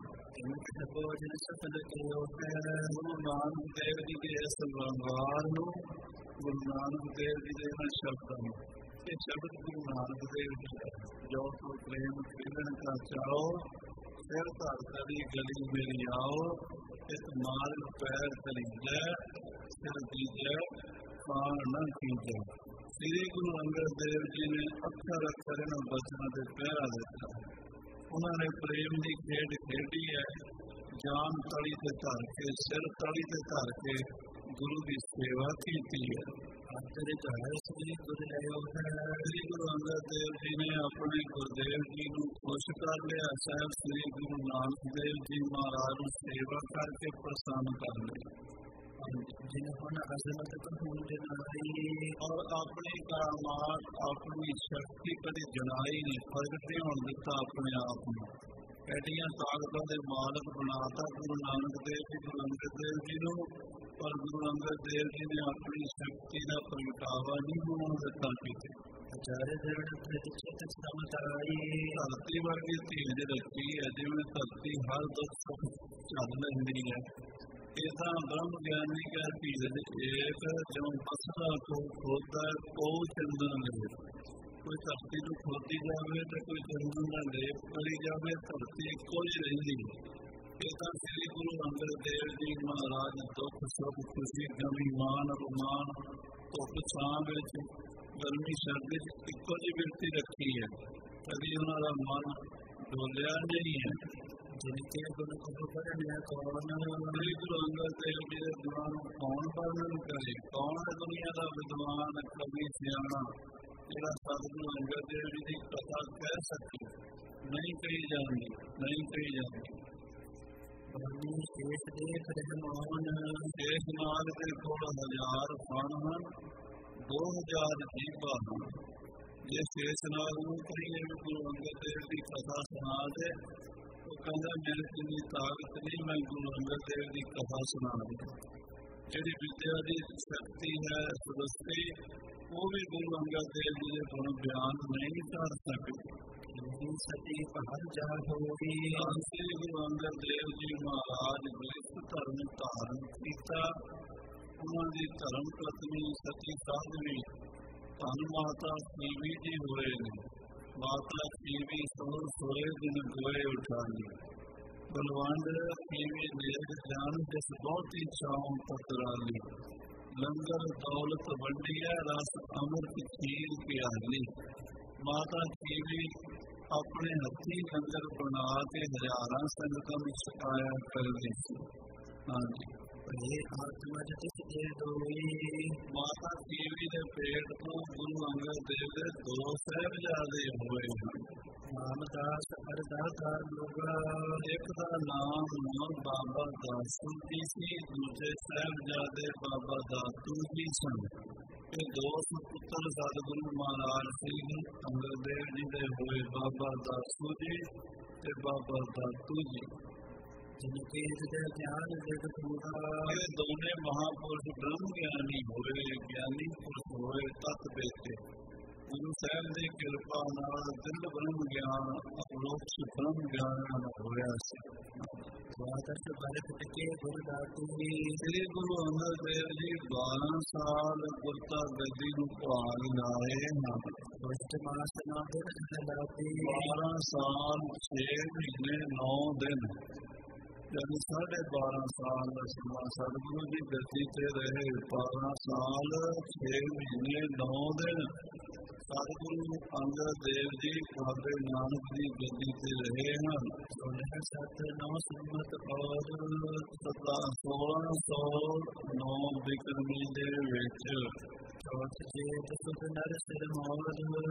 ਗੁਰੂ ਨਾਨਕ ਦੇਵ ਜੀ ਦੇ ਇਸ ਵੰਗਾਰ ਨੂੰ, ਗੁਰੂ ਨਾਨਕ ਦੇਵ ਜੀ ਦੇ ਇਹਨਾਂ ਸ਼ਬਦਾਂ ਨੂੰ, ਇਹ ਸ਼ਬਦ ਗੁਰੂ ਨਾਨਕ ਦੇਵ ਜੀ ਹੈ। ਜੋ ਤੋ ਪ੍ਰੇਮ ਖੇਡਣ ਦਾ ਚਾਹੋ, ਫਿਰ ਧਰ ਤਲੀ ਗਲੀ ਮੇਰੀ ਆਓ, ਇਸ ਮਾਲ ਪੈਰ ਤਲੀਜੈ, ਸਿਰ ਦੀਜੈ, ਖਾਣ ਨਾ ਕੀਜੈ। ਸ੍ਰੀ ਗੁਰੂ ਅੰਗਦ ਦੇਵ ਜੀ ਨੇ ਅੱਖਰ ਅੱਖਰ ਇਹਨਾਂ ਬਚਨਾਂ ਤੇ ਪਹਿਰਾ ਦਿੱਤਾ। ਉਹਨਾਂ ਨੇ ਪ੍ਰੇਮ ਦੀ ਖੇਡ ਖੇਡੀ ਹੈ। ਜਾਨ ਤਲੀ ਤੇ ਧਰ ਕੇ, ਸਿਰ ਤਲੀ ਤੇ ਧਰ ਕੇ ਗੁਰੂ ਦੀ ਸੇਵਾ ਕੀਤੀ ਹੈ। ਸ੍ਰੀ ਗੁਰੂ ਅੰਗਦ ਦੇਵ ਜੀ ਨੇ ਆਪਣੇ ਗੁਰਦੇਵ ਜੀ ਨੂੰ ਖੁਸ਼ ਕਰ ਲਿਆ। ਸਾਹਿਬ ਸ੍ਰੀ ਗੁਰੂ ਨਾਨਕ ਦੇਵ ਜੀ ਮਹਾਰਾਜ ਨੂੰ ਸੇਵਾ ਕਰਕੇ ਪ੍ਰਸੰਨ ਕਰ ਲਿਆ। और अपनी करामात, अपनी शक्ति कभी जनाई नहीं, प्रगट नहीं होने दिता अपने आप में। एडियां ताकतों के मालक बनाता गुरु नानक देव जी, गुरु अंगद देव जी को, पर गुरु अंगद देव जी ने अपनी शक्ति का प्रगटावा नहीं होने दिता। किसी धरती वर्गी धीरज रखी है, जिवें धरती हर दुख सुख झल लेंदी है। ऐसा ब्रह्म ज्ञानी का धीरज एक जो बसरा को खोता को चंदन ले। ਕੋਈ ਧਰਤੀ ਨੂੰ ਖੋਦੀ ਜਾਵੇ ਤੇ ਕੋਈ ਚੰਦਨ ਦਾ ਲੇਪ ਕਰੀ ਜਾਵੇ, ਧਰਤੀ ਇੱਕੋ ਹੀ ਰਹਿੰਦੀ ਹੈ। ਇਹ ਤਾਂ ਸ੍ਰੀ ਗੁਰੂ ਅੰਗਦ ਦੇਵ ਜੀ ਮਹਾਰਾਜ ਦੁੱਖ ਸੁੱਖ ਖੁਸ਼ੀ ਗਮੀ ਮਾਨ ਅਪਮਾਨ ਧੁੱਪ ਛਾਂ ਵਿੱਚ ਗਰਮੀ ਸਰਦੀ ਵਿੱਚ ਇੱਕੋ ਜਿਹੀ ਬਿਰਤੀ ਰੱਖੀ ਹੈ। ਕਦੀ ਉਹਨਾਂ ਦਾ ਮਨ ਡੋਲਿਆ ਨਹੀਂ ਹੈ। ਜਿਨਕੇ ਗੁਰੂ ਕੋ ਪੜ੍ਹਨਾ ਕੌਣ, ਸ੍ਰੀ ਗੁਰੂ ਅੰਗਦ ਦੇਵ ਜੀ ਦੇ ਗੁਣਾਂ ਨੂੰ ਕੌਣ ਵਰਣਨ ਕਰੇ? ਕੌਣ ਹੈ ਦੁਨੀਆ ਦਾ ਵਿਦਵਾਨ ਕਵੀ ਸਿਆਣਾ ਜਿਹੜਾ ਸਤਿਗੁਰੂ ਅੰਗਦ ਦੇਵ ਜੀ ਦੀ ਕਥਾ ਕਹਿ ਸਕੇ? ਨਹੀਂ ਕਹੀ ਜਾਂਦੀ, ਨਹੀਂ ਕਹੀ ਜਾਂਦੀ। ਬਾਣੀ ਸ਼ੇਖ ਦੇਖ ਰਹਿਮਾਨ, ਸ਼ੇਖ ਨਾਗ ਦੇ ਕੋਲ ਹਜ਼ਾਰ ਫਣ ਹਨ, ਦੋ ਹਜ਼ਾਰ ਜੀਭਾਂ ਹਨ। ਜੇ ਸ਼ੇਖ ਨਾਗ ਨੂੰ ਕਹੀਏ ਵੀ ਗੁਰੂ ਅੰਗਦ ਦੇਵ ਦੀ ਕਥਾ ਸੁਣਾ ਦੇ, ਉਹ ਕਹਿੰਦਾ ਮੇਰੇ ਕੋਲ ਇੰਨੀ ਤਾਕਤ ਨਹੀਂ, ਮੈਂ ਗੁਰੂ ਅੰਗਦ ਦੇਵ ਦੀ ਕਥਾ ਸੁਣਾ ਦੇ। ਜਿਹੜੀ ਵਿਦਿਆ ਦੀ ਸ਼ਕਤੀ ਹੈ ਸਰਸਤੀ, ਉਹ ਵੀ ਗੁਰੂ ਅੰਗਦ ਦੇਵ ਜੀ ਦੇ ਗੁਣ ਬਿਆਨ ਨਹੀਂ ਕਰ ਸਕਦੇ। ਸਤੀ ਪਹਰ ਜਾ ਹੋਗੀ, ਸ੍ਰੀ ਗੁਰੂ ਅੰਗਦ ਦੇਵ ਜੀ ਮਹਾਰਾਜ ਬ੍ਰਿਹਤ ਧਰਮ ਧਾਰਨ ਕੀਤਾ। ਉਹਨਾਂ ਦੀ ਧਰਮ ਪਤਨੀ ਸਤੀ ਸਾਧਵੀ ਧੰਨ ਮਾਤਾ ਸੀਵੀ ਜੀ ਹੋਏ ਨੇ। ਮਾਤਾ ਸੀਵੀ ਸੋਰ ਸੋਏ ਦਿਨ ਗੋਏ ਉਠਾਈ, ਬਲਵੰਡ ਸੀਵੀ ਨੇੜ ਜਾਨ ਜਿਸ ਬਹੁਤੀ ਛਾਉਂ ਪਤਰਾਲੀ। ਲੰਗਰ ਦੌਲਤ ਵੰਡੀਆ ਰਸ ਅੰਮ੍ਰਿਤ ਖੀਰ ਪਿਆਲੀ। ਮਾਤਾ ਸੀਵੀ ਆਪਣੇ ਹੱਥੀਂ ਲੰਗਰ ਬਣਾ ਕੇ ਹਜ਼ਾਰਾਂ ਸੰਗਤਾਂ ਨੂੰ ਛਕਾਇਆ ਕਰਦੀ ਸੀ। ਹਾਂਜੀ, ਇਹ ਆਤਮਾ ਜਿਸ ਦੇ ਦੋਈ, ਮਾਤਾ ਸੀਵੀ ਦੇ ਪੇਟ ਤੋਂ ਗੁਰੂ ਅੰਗਦ ਦੇਵ ਦੇ ਦੋ ਸਾਹਿਬਜ਼ਾਦੇ ਹੋਏ ਹਨ। ਰਾਮਦਾਸ ਅਰਦਾਤਾਰ ਲੋਗਾ, ਇੱਕ ਦਾ ਨਾਮ ਬਾਬਾ ਦਾਸੂ ਜੀ ਸੀ, ਦੂਜੇ ਸਾਹਿਬਜ਼ਾਦੇ ਬਾਬਾ ਦਾਤੂ ਜੀ ਸਨ। ਇਹ ਦੋ ਸੁਪੁੱਤਰ ਸਤਿਗੁਰੂ ਮਹਾਰਾਜ ਸ੍ਰੀ ਅੰਗਦ ਦੇਵ ਜੀ ਦੇ ਹੋਏ, ਬਾਬਾ ਦਾਸੂ ਜੀ ਤੇ ਬਾਬਾ ਦਾਤੂ ਜੀ। ਜਿਨਕੇ ਹਿਰਦੈ ਗਿਆਨ ਜਗਤ ਪੂਰਾ, ਇਹ ਦੋਨੇ ਮਹਾਂਪੁਰਸ਼ ਬ੍ਰਹਮ ਗਿਆਨੀ ਹੋਏ, ਗਿਆਨੀ ਪੁਰਸ਼ ਹੋਏ ਤਤ ਬੇਤੇ। ਗੁਰੂ ਸਾਹਿਬ ਦੀ ਕਿਰਪਾ ਨਾਲ ਦਿਲ ਬ੍ਰਹਮ ਗਿਆਨ ਅਪਰੋਕਸ਼ ਬ੍ਰਹਮ ਗਿਆਨ ਹੋਇਆ ਸੀ। ਸਵਾਦਰਸ਼ ਬਲ ਕੇ ਗੁਰੂ ਦਾਤੂ ਜੀ, ਸ੍ਰੀ ਗੁਰੂ ਅੰਗਦ ਦੇਵ ਜੀ ਬਾਰਾਂ ਸਾਲ ਗੁਰਤਾ ਗੱਦੀ ਨੂੰ ਭਾਗ ਲਾਏ ਹਨ। ਦੁਸ਼ਟ ਮਾਸ ਨਾ ਦਿਨ ਦਾਤੀ, ਬਾਰਾਂ ਸਾਲ ਛੇ ਮਹੀਨੇ ਨੌ ਦਿਨ, ਜਦ ਸਾਢੇ ਬਾਰਾਂ ਸਾਲ ਦਾ ਸਮਾਂ ਸਤਿਗੁਰੂ ਜੀ ਗੱਦੀ ਤੇ ਰਹੇ। ਬਾਰਾਂ ਸਾਲ ਛੇ ਮਹੀਨੇ ਨੌ ਦਿਨ ਸਤਿਗੁਰੂ ਅੰਗਦ ਦੇਵ ਜੀ ਬਾਬੇ ਨਾਨਕ ਦੀ ਗੱਦੀ ਤੇ ਰਹੇ ਹਨ। ਸੋਲ੍ਹਾਂ ਸੱਤ ਨੌ ਸੰਮਤ ਔਰ ਸਤਾਰਾਂ ਸੋਲਾਂ ਸੌ ਨੌ ਬਿਕਰਮੀ ਦੇ ਵਿੱਚ ਚੌਥ ਜੇਠ ਸੁਦ ਨਰ ਸਿਰ ਮੌਰ,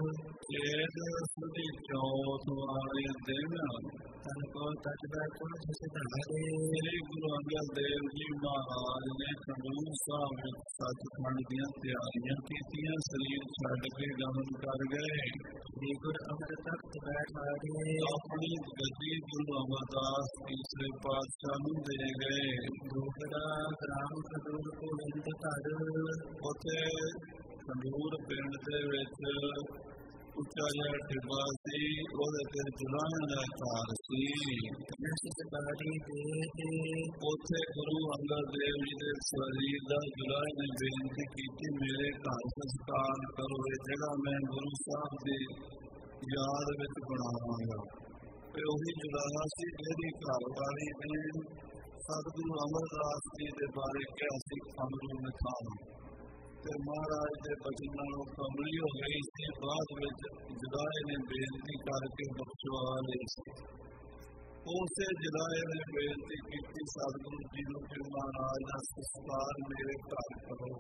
ਚੇਤ ਸੁਦੀ ਚੌਥ ਵਾਲੇ ਦਿਨ ਤਨ ਕੋ ਤਜਦਾ ਕੋ ਜਿਸ ਧਾਰੇ। ਸ੍ਰੀ ਗੁਰੂ ਅੰਗਦ ਦੇਵ ਜੀ ਮਹਾਰਾਜ ਨੇ ਖਡੂਰ ਸਾਹਿਬ ਵਿੱਚ ਸੱਚਖੰਡ ਦੀਆਂ ਤਿਆਰੀਆਂ ਕੀਤੀਆਂ। ਸਰੀਰ ਛੱਡ ਕੇ ਗਮਨ ਕਰ ਗਏ। ਸ੍ਰੀ ਗੁਰ ਅੰਮ੍ਰਿਤ ਤਖਤ ਬੈਠਾਏ, ਆਪਣੀ ਗੱਦੀ ਗੁਰੂ ਅਮਰਦਾਸ ਤੀਸਰੇ ਪਾਤਸ਼ਾਹ ਨੂੰ ਦੇ ਗਏ। ਦੂਸਰਾ ਗ੍ਰਾਮ ਖਡੂਰ ਗੋਬਿੰਦ ਘਰ, ਉੱਥੇ ਖਡੂਰ ਪਿੰਡ ਦੇ ਵਿੱਚ ਉੱਚਾ ਜਿਹਾ ਟਿੱਬਾ ਸੀ, ਉਹਦੇ ਤੇ ਜੁਲਾਹਿਆਂ ਦਾ ਘਰ ਸੀ। ਸਰਕਾਰੀ ਦੇ ਉੱਥੇ ਗੁਰੂ ਅੰਗਦ ਦੇਵ ਜੀ ਦੇ ਸਰੀਰ ਦਾ ਜੁਲਾਹੇ ਨੇ ਬੇਨਤੀ ਕੀਤੀ, ਮੇਰੇ ਘਰ ਸੰਸਕਾਰ ਕਰੋ। ਇਹ ਜਗ੍ਹਾ ਮੈਂ ਗੁਰੂ ਸਾਹਿਬ ਦੀ ਯਾਦ ਵਿੱਚ ਬਣਾਵਾਂਗਾ। ਤੇ ਉਹੀ ਜੁਲਾਹਾ ਸੀ ਜਿਹੜੀ ਘਰ ਵਾਲੀ ਨੇ ਸਤਿਗੁਰੂ ਅਮਰਦਾਸ ਜੀ ਦੇ ਬਾਰੇ ਕਿਹਾ ਸੀ, ਅਮਰੂ ਨਿਥਾਨ। ਤੇ ਮਹਾਰਾਜ ਦੇ ਬਚਨ ਨਾਲੋਂ ਕਮਲੀ ਹੋ ਗਈ ਸੀ। ਬਾਅਦ ਵਿੱਚ ਜੁਲਾਹੇ ਨੇ ਬੇਨਤੀ ਕਰਕੇ ਬਖਸ਼ਵਾ ਲਈ ਸੀ। ਉਸੇ ਜੁਲਾਹੇ ਨੇ ਬੇਨਤੀ ਕੀਤੀ ਸਤਿਗੁਰੂ ਜੀ ਨੂੰ ਕਿ ਮਹਾਰਾਜ ਦਾ ਸੰਸਕਾਰ ਮੇਰੇ ਘਰ ਕਰੋ।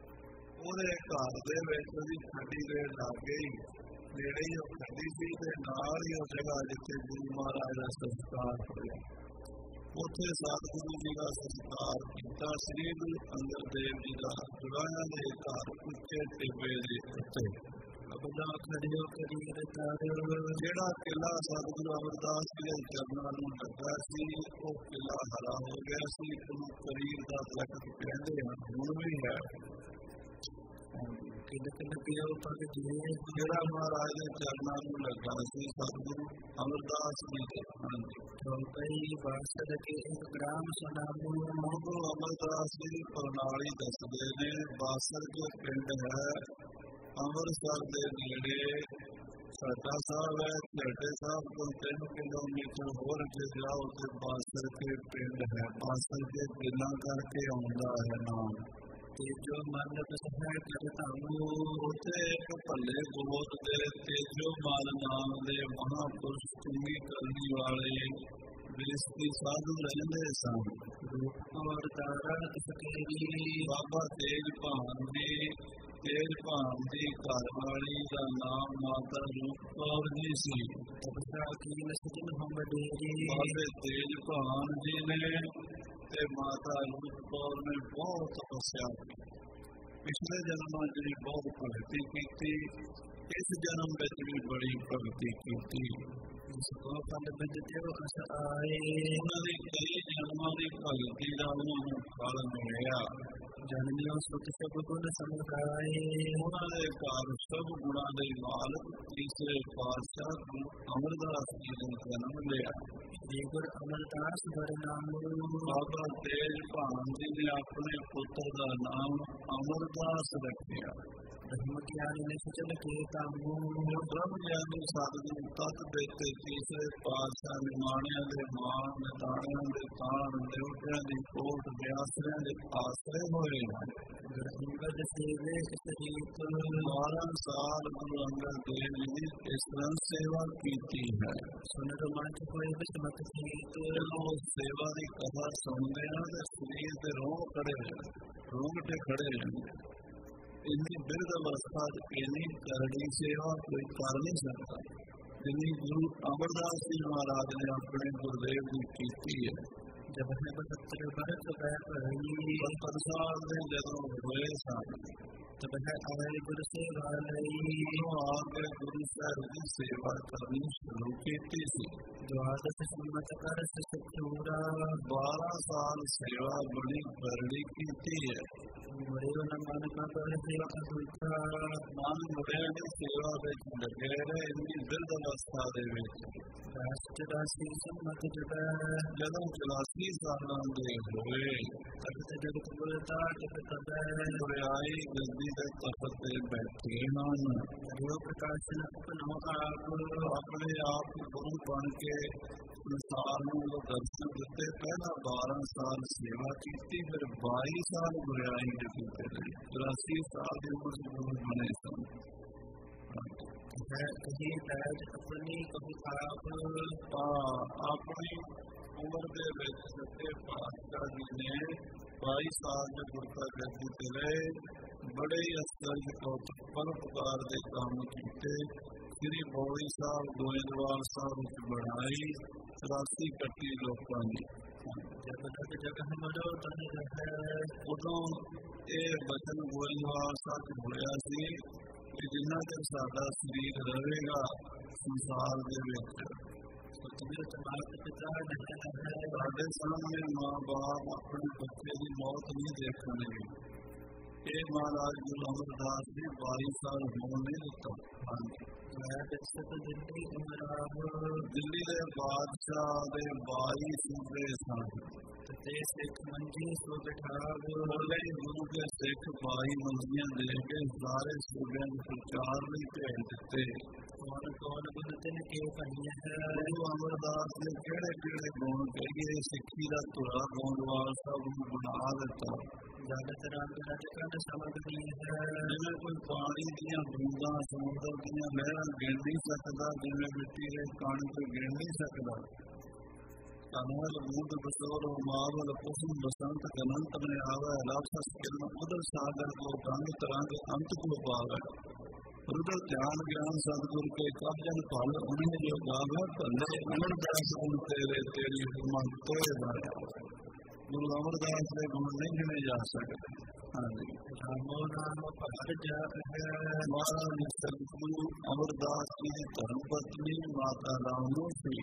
ਉਹਦੇ ਘਰ ਦੇ ਵਿੱਚ ਉਹਦੀ ਖੱਡੀ ਦੇ ਲਾਗੇ ਹੀ ਨੇੜੇ ਹੀ ਉਹ ਖੱਡੀ ਸੀ ਤੇ ਨਾਲ ਹੀ ਉਹ ਜਗ੍ਹਾ ਜਿੱਥੇ ਗੁਰੂ ਮਹਾਰਾਜ ਦਾ ਸੰਸਕਾਰ ਹੋਇਆ, ਉੱਥੇ ਸਤਿਗੁਰੂ ਜੀ ਦਾ ਸੰਸਕਾਰ ਕੀਤਾ। ਸ੍ਰੀ ਗੁਰੂ ਅੰਗਦ ਦੇਵ ਜੀ ਦਾ ਜੁਲਾਹਿਆਂ ਦੇ ਘਰ ਉੱਚੇ ਟਿੱਬੇ ਦੇ ਉੱਤੇ ਅਬਦਾ ਖੜਿਓ ਕਰੀਰ ਕਰ। ਜਿਹੜਾ ਕਿਲਾ ਸਤਿਗੁਰੂ ਅਮਰਦਾਸ ਜੀ ਦੇ ਚਰਨਾਂ ਨੂੰ ਲੱਗਾ ਸੀ, ਉਹ ਕਿਲਾ ਹਰਾ ਹੋ ਗਿਆ ਸੀ। ਉਹਨੂੰ ਕਰੀਰ ਦਾ ਦਰਖਤ ਕਹਿੰਦੇ ਹਨ, ਹੁਣ ਵੀ ਹੈ। ਕਿਲਕ ਲੱਗਿਓ ਪਗ ਜੀ, ਜਿਹੜਾ ਮਹਾਰਾਜ ਦੇ ਚਰਨਾਂ ਨੂੰ ਲੱਗਾ ਸੀ ਸਤਿਗੁਰੂ ਅਮਰਦਾਸ ਜੀ ਦੇ। ਚੌਪਈ ਬਾਸਰ ਕੇ ਇੱਕ ਗ੍ਰਾਮ ਸੁਨਾਮੂ, ਗੁਰੂ ਅਮਰਦਾਸ ਜੀ ਦੀ ਪ੍ਰਣਾਲੀ ਦੱਸਦੇ ਨੇ। ਬਾਸਰ ਜੋ ਪਿੰਡ ਹੈ ਅੰਮ੍ਰਿਤਸਰ ਦੇ ਨੇੜੇ ਸਾਡਾ ਸਾਹਿਬ ਹੈ। ਝੰਡੇ ਸਾਹਿਬ ਤੋਂ ਤਿੰਨ ਕਿਲੋਮੀਟਰ ਹੋਰ ਅੱਗੇ ਜਾਓ ਤੇ ਬਾਸਰ ਕੇ ਪਿੰਡ ਹੈ। ਬਾਸਰ ਕੇ ਪਿੰਡਾਂ ਕਰਕੇ ਆਉਂਦਾ ਹੈ ਨਾਮ। ਤੇ ਜੋ ਮਨ ਹੈ ਕਰਤਾਉ ਉੱਥੇ ਇੱਕ ਭੱਲੇ ਗੋਤ ਦੇ ਤੇਜੋ ਮਲ ਨਾਮ ਦੇ ਮਹਾਂਪੁਰਸ਼ ਚੰਗੀ ਕਰਨੀ ਵਾਲੇ ਬੇਸਤੀ ਸਾਧੂ ਰਹਿੰਦੇ ਸਨ। ਰੂਪ ਔਰ ਤਾਰਾ ਤਸਕੇਰੀ ਬਾਬਾ ਤੇਜ ਭਾਨ ਦੀ ਤੇਜ ਭਾਨ ਦੀ ਘਰ ਵਾਲੀ ਦਾ ਨਾਮ ਮਾਤਾ ਰੂਪ ਕੌਰ ਜੀ ਸੀ। ਤਪਸਾ ਕੀ ਸਜਨ ਹਮ ਡੇਰੀ ਬਾਬੇ ਤੇਜ ਭਾਨ ਜੀ ਨੇ ਤੇ ਮਾਤਾ ਰੂਪ ਕੌਰ ਨੇ ਬਹੁਤ ਤਪੱਸਿਆ ਕੀਤੀ। ਪਿਛਲੇ ਜਨਮਾਂ ਚ ਵੀ ਬਹੁਤ ਭਗਤੀ ਕੀਤੀ, ਇਸ ਜਨਮ ਵਿੱਚ ਵੀ ਬੜੀ ਭਗਤੀ ਕੀਤੀ। ਉਹਨਾਂ ਦੀ ਕਈ ਜਨਮਾਂ ਦੀ ਭਗਤੀ ਦਾ ਉਹਨਾਂ ਨੂੰ ਫਲ ਮਿਲਿਆ। ਜਨਮਿਓ ਸੁਖ ਸਭ ਗੁਣ ਸਮਝਾਏ ਉਹਨਾਂ ਦੇ ਘਰ ਸਭ ਗੁਣਾਂ ਦੇ ਮਾਲਕ ਤੀਸਰੇ ਪਾਤਸ਼ਾਹ ਗੁਰੂ ਅਮਰਦਾਸ ਜੀ ਨੇ ਜਨਮ ਲਿਆ। ਸ੍ਰੀ ਗੁਰੂ ਅਮਰਦਾਸ ਵਰਨਾਮ ਬਾਬਾ ਤੇਜ ਭਾਨ ਜੀ ਨੇ ਆਪਣੇ ਪੁੱਤਰ ਦਾ ਨਾਮ ਅਮਰਦਾਸ ਰੱਖਿਆ। ਬ੍ਰਹਮ ਗਿਆਨੀ ਨੇ ਸਚਨ ਕੇ ਤਾਮੂ ਬ੍ਰਹਮ ਗਿਆਨੀ ਸਾਧੂ ਤਤ ਦੇ ਤੇ ਤੀਸਰੇ ਪਾਤਸ਼ਾਹ ਨਿਮਾਣਿਆਂ ਦੇ ਮਾਣ ਨਿਤਾਣਿਆਂ ਦੇ ਤਾਣ ਦੇਵਤਿਆਂ ਦੀ ਕੋਟ ਵਿਆਸਰਿਆਂ ਦੇ ਆਸਰੇ ਹੋਏ ਹਨ। ਗੁਰੰਗਦ ਸੇਵੇ ਸਰੀਤ ਬਾਰਾਂ ਸਾਲ ਗੁਰੂ ਅੰਗਦ ਦੇਵ ਜੀ ਦੀ ਇਸ ਤਰ੍ਹਾਂ ਸੇਵਾ ਕੀਤੀ ਹੈ। ਸੁਣ ਰੋਮਾਂਚ ਹੋਏ ਬਿਸਮਤ ਸੀਤ ਜਦੋਂ ਸੇਵਾ ਦੀ ਕਥਾ ਸੁਣਦੇ ਹਾਂ ਤੇ ਸਰੀਰ ਦੇ ਰੋਂਗ ਖੜੇ ਰੋਂਗਟੇ ਖੜੇ ਜਾਂਦੇ। ਇੰਨੀ ਬਿਰਧ ਅਵਸਥਾ ਇੰਨੀ ਕਰਨੀ ਸੇਵਾ ਕੋਈ ਕਰ ਨਹੀਂ ਸਕਦਾ ਜਿੰਨੀ ਗੁਰੂ ਅਮਰਦਾਸ ਜੀ ਮਹਾਰਾਜ ਨੇ ਆਪਣੇ ਗੁਰਦੇਵ ਦੀ ਕੀਤੀ ਹੈ। ਜਦ ਹੈ ਬਹੱਤਰ ਬਰਸ ਬਹੱਤਰ ਸਾਲ ਦੇ ਜਦੋਂ ਹੋਏ ਸਨ ਤਬ ਹੈ ਆਏ ਗੁਰੂ ਸੇਵਾ ਲਈ ਆ ਕੇ ਗੁਰੂ ਸਾਹਿਬ ਦੀ ਸੇਵਾ ਕਰਨੀ ਸ਼ੁਰੂ ਕੀਤੀ ਸੀ। ਦੁਆਦਸ਼ ਸੰਮਤ ਕਰ ਸਤਿਗੁਰਾ ਬਾਰਾਂ ਸਾਲ ਸੇਵਾ ਬੜੀ ਬਰੜੀ ਕੀਤੀ ਹੈ। ਮੁੜੇ ਉਹਨਾਂ ਮਨ ਨਾ ਕਰ ਸੇਵਾ ਅਸੁੱਥਾ ਮਨ ਮੁੜਿਆ ਦੀ ਸੇਵਾ ਵਿੱਚ ਲੱਗੇ ਰਹੇ। ਇੰਨੀ ਬਿਰਧ ਅਵਸਥਾ ਦੇ ਵਿੱਚ ਚੁਰਾਸੀ ਸੰਮਤ ਜੁੜਾ ਜਦੋਂ ਚੁਰਾਸੀ ਸਾਲਾਂ ਦੇ ਹੋਏ ਤਖਤ ਜਗਤ ਬੁਲਤਾ ਜਗਤ ਬੁਰਿਆਈ ਗੱਦੀ ਦੇ ਤਖਤ ਤੇ ਬੈਠੇ ਹਨ। ਗੁਰੂ ਪ੍ਰਕਾਸ਼ਨ ਆਪਣਾ ਆਪ ਆਪਣੇ ਆਪ ਗੁਰੂ ਬਣ ਕੇ ਸੰਸਾਰ ਨੂੰ ਦਰਸ਼ਨ ਦਿੱਤੇ। ਪਹਿਲਾਂ ਬਾਰਾਂ ਸਾਲ ਸੇਵਾ ਕੀਤੀ, ਫਿਰ ਬਾਈ ਸਾਲ ਬੁਰਿਆਈ ਦੇ ਕੀਤੇ ਰਹੇ। ਚੁਰਾਸੀ ਸਾਲ ਦੇ ਉਮਰ ਗੁਰੂ ਬਣੇ ਸਨ। ਕਹੀ ਪੈਜ ਆਪਣੀ ਕਹੀ ਆਪ ਆਪਣੀ ਉਮਰ ਦੇ ਵਿੱਚ ਸੱਚੇ ਪਾਤਸ਼ਾਹ ਜੀ ਨੇ ਬਾਈ ਸਾਲ ਦੇ ਗੁਰਤਾ ਗੱਦੀ ਤੇ ਰਹੇ। ਬੜੇ ਹੀ ਅਸਰਜ ਕੌਤਕ ਪਰਉਪਕਾਰ ਦੇ ਕੰਮ ਕੀਤੇ। ਸ੍ਰੀ ਬੌੜੀ ਸਾਹਿਬ ਗੋਇੰਦਵਾਲ ਸਾਹਿਬ ਵਿੱਚ ਬਣਾਈ ਚੁਰਾਸੀ ਕੱਟੀ ਲੋਕਾਂ ਦੀ। ਜਦ ਤੱਕ ਜਗ ਹਮਰੋ ਤਨ ਹੈ ਉਦੋਂ ਇਹ ਬਚਨ ਗੋਇੰਦਵਾਲ ਸਾਹਿਬ ਹੋਇਆ ਸੀ ਕਿ ਜਿੰਨਾ ਚਿਰ ਸਾਡਾ ਸਰੀਰ ਰਹੇਗਾ ਸੰਸਾਰ ਦੇ ਵਿੱਚ ਸਾਡੇ ਸਾਹਮਣੇ ਮਾਂ ਬਾਪ ਆਪਣੇ ਬੱਚੇ ਦੀ ਮੌਤ ਨਹੀਂ ਦੇਖਣਗੇ। ਇਹ ਮਹਾਰਾਜ ਗੁਰੂ ਅਮਰਦਾਸ ਜੀ ਬਾਈ ਸਾਲ ਹੋਣ ਨਹੀਂ ਦਿੱਤਾ। ਦਿੱਲੀ ਦੇ ਬਾਦਸ਼ਾਹ ਦੇ ਬਾਈ ਸੂਬੇ ਸਨ ਤੇ ਸਿੱਖ ਮੰਜੀ ਸੋ ਬਿਠਾਵ ਗੁਰੂ ਦੇ ਸਿੱਖ ਬਾਈ ਮੰਜੀਆਂ ਦੇ ਕੇ ਸਾਰੇ ਸੂਬਿਆਂ ਨੂੰ ਪ੍ਰਚਾਰ ਲਈ ਭੇਜ ਦਿੱਤੇ। ਕੌਣ ਕੌਣ ਗੁਰੂ ਤਿਨ ਕੇ ਭਣੀਆਂ ਹੈ ਗੁਰੂ ਅਮਰਦਾਸ ਦੇ ਕਿਹੜੇ ਕਿਹੜੇ ਗੁਣ ਕਹੀਏ ਸਿੱਖੀ ਦਾ ਧੁਰਾ ਗੋਂਦਵਾਲ ਸਾਹਿਬ ਨੂੰ ਬਣਾ ਦਿੱਤਾ। ਜਗਤ ਰੰਗ ਰਜ ਕੰਡ ਸਮਝਦੀ ਹੈ ਜਿਵੇਂ ਕੋਈ ਪਾਣੀ ਦੀਆਂ ਬੂੰਦਾਂ ਸਮੁੰਦਰ ਦੀਆਂ ਲਹਿਰਾਂ ਗਿਣ ਨਹੀਂ ਸਕਦਾ, ਜਿਵੇਂ ਮਿੱਟੀ ਦੇ ਕਣ ਕੋਈ ਗਿਣ ਨਹੀਂ ਸਕਦਾ। ਕਨਵਲ ਬੂੰਦ ਬਸੋਰ ਮਾਵਲ ਕੁਸਮ ਬਸੰਤ ਗਨੰਤ ਨੇ ਆਵੇ ਰਾਖਸ ਕਿਰਨ ਉਦਰ ਸਾਗਰ ਕੋ ਗੰਗ ਤਰੰਗ ਅੰਤ ਕੋ ਪਾਵੇ। रुदल ध्यान ज्ञान सदगुरु के कब्जन फल उन्हें जो गावे भले अमरदास गुण तेरे तेरी हुकूमत तोए भरे। गुरु अमरदास के गुण नहीं गिने जा सकते। हाँ जी रामो नाम भर जाए महाराज सदगुरु अमरदास की धर्म पत्नी माता रामो थी।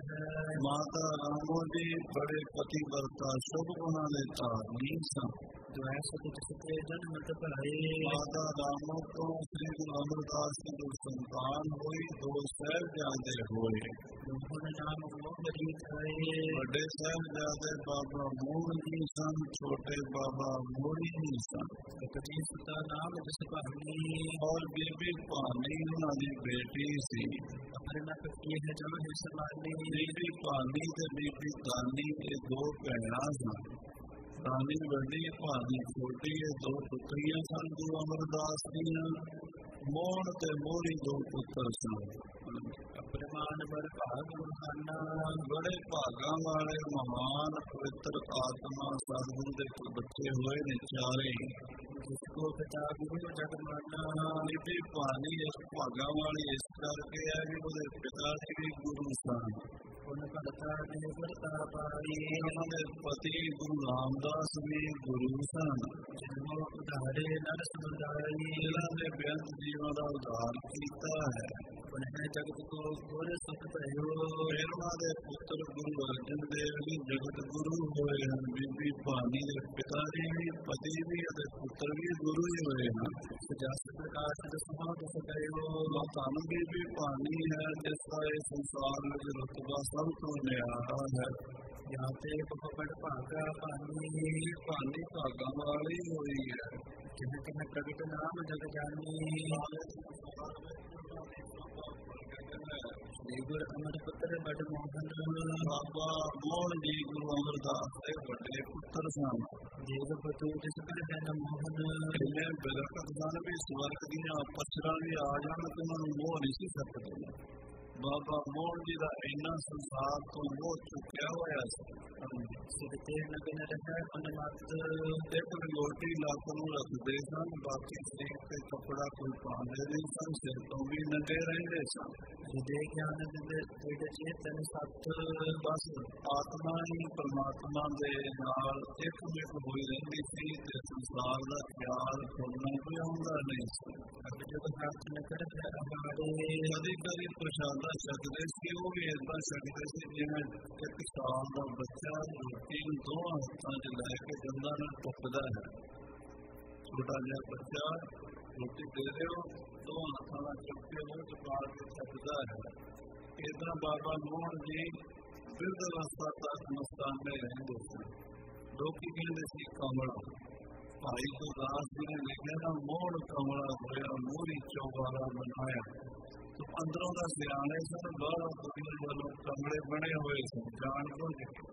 माता रामो जी बड़े पतिव्रता शुभ गुणा ने धार्मिक सन। द्वैस जिसके जन्म पाए माता दामों को श्री गुरु अमरदास की जो संतान हुई दो साहिबजादे हुए मोहन नाम मोहरी खाए बड़े साहिबजादे बाबा मोहन जी सन छोटे बाबा मोरी जी सन कटी सुता नाम जिस भानी और बीबी पानी उन्होंने बेटी सी अपना कटी है जो है समानी बीबी पानी ते बीबी दानी ये दो भैणा सन रानी बड़ी भानी छोटी ये दो पुत्रियां सन गुरु अमरदास दियां मोहन ते मोरी दो पुत्र सन प्रमाण बर भाग महाना बड़े भागा वाले महान पवित्र आत्मा सतगुरु के बच्चे हुए ने चारे जिसको पिता गुरु जगमाना बीबी भानी इस भागा वाली इस करके है कि वो पिता जी भी गुरु सन उनका निर्भरता पाई उन्होंने पति गुरु रामदास भी गुरु सन जन्मों उधारे नर समुदाय जिन्होंने बेअंत जीवन का उद्धार किया है उन्हें जगत को गुर सुख भयो उन्होंने पुत्र गुरु अर्जन देव जी जगत गुरु हुए हैं बीबी भानी के पिता जी भी पति भी पुत्र भी गुरु ही हुए हैं जस प्रकाश दसवां दुख भयो धन बीबी भानी है जिसका इस संसार में रुतबा सब तो न्यारा है यहाँ पे बड़ भागा पानी भानी भागा वाली हुई है जिन्हें तुम्हें प्रगट नाम जग जानी श्री गुरु अमर पुत्र बड़ मोहन बाबा मोहन जी गुरु अमरदास के बड़े पुत्र सन देव पतु जिस पर है न मोहन इन्हें बिरकत सन भी स्वर्ग दियां पछड़ा भी आ जान तो उन्होंने मोह नहीं सी सकते बाबा मोहन जी का इन्ना संसार तो मोह चुकया होया सिरते लगन रहा मन मत एक लोटी लाख नूं रखते सन बाकी शरीर से कपड़ा कोई पांदे नहीं सन सिर तो भी नंगे रहते सन हृदय ज्ञान दृढ़ चेतन सत बस आत्मा ही परमात्मा के नाल एक मिट हुई रही थी ते संसार का ख्याल करना कोई आउंदा नहीं सी जब हाथ न कर हमारे कभी कभी प्रसादा छकते सी वो भी इदा छकते सी जिवें एक साल का बच्चा रोटी दो हाथों च लैके दंदां नाल टुकदा है छोटा जिहा बच्चा रोटी दे दो दो हाथों नाल चुक के मुंह च पा के छकदा है इदा बाबा मोहन जी बिरध अवस्था तक मस्ताने रहंदे सन लोग कहते सी कमला भाई गुरदास जी ने लिखा ना मोहन कमला होया मोरी चौबारा बनाया तो अंदरों का सियाने सन बाहरों दुनिया वालों कमले बने हुए सन जान को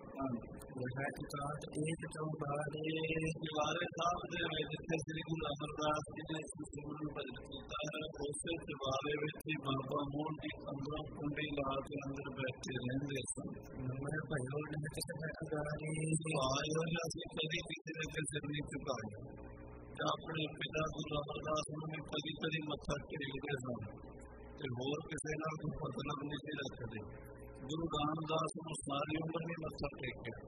एक चौबारे दीवारे साहब दे जिथे श्री गुरु अमरदास जी ने सिमरन भजन किया है उस दीवारे ही बाबा मोहन जी अंदरों कुंडी ला के अंदर बैठे रहते सन मैं भयो ने किसी अगारी आयो या कभी किसी ने सिर नहीं झुकाया अपने पिता गुरु अमरदास ने कभी कभी मत्था टेकते सन होर किसी नाल कोई मतलब नहीं सी रखते गुरु रामदास को सारी उम्र नहीं मत्था टेकिया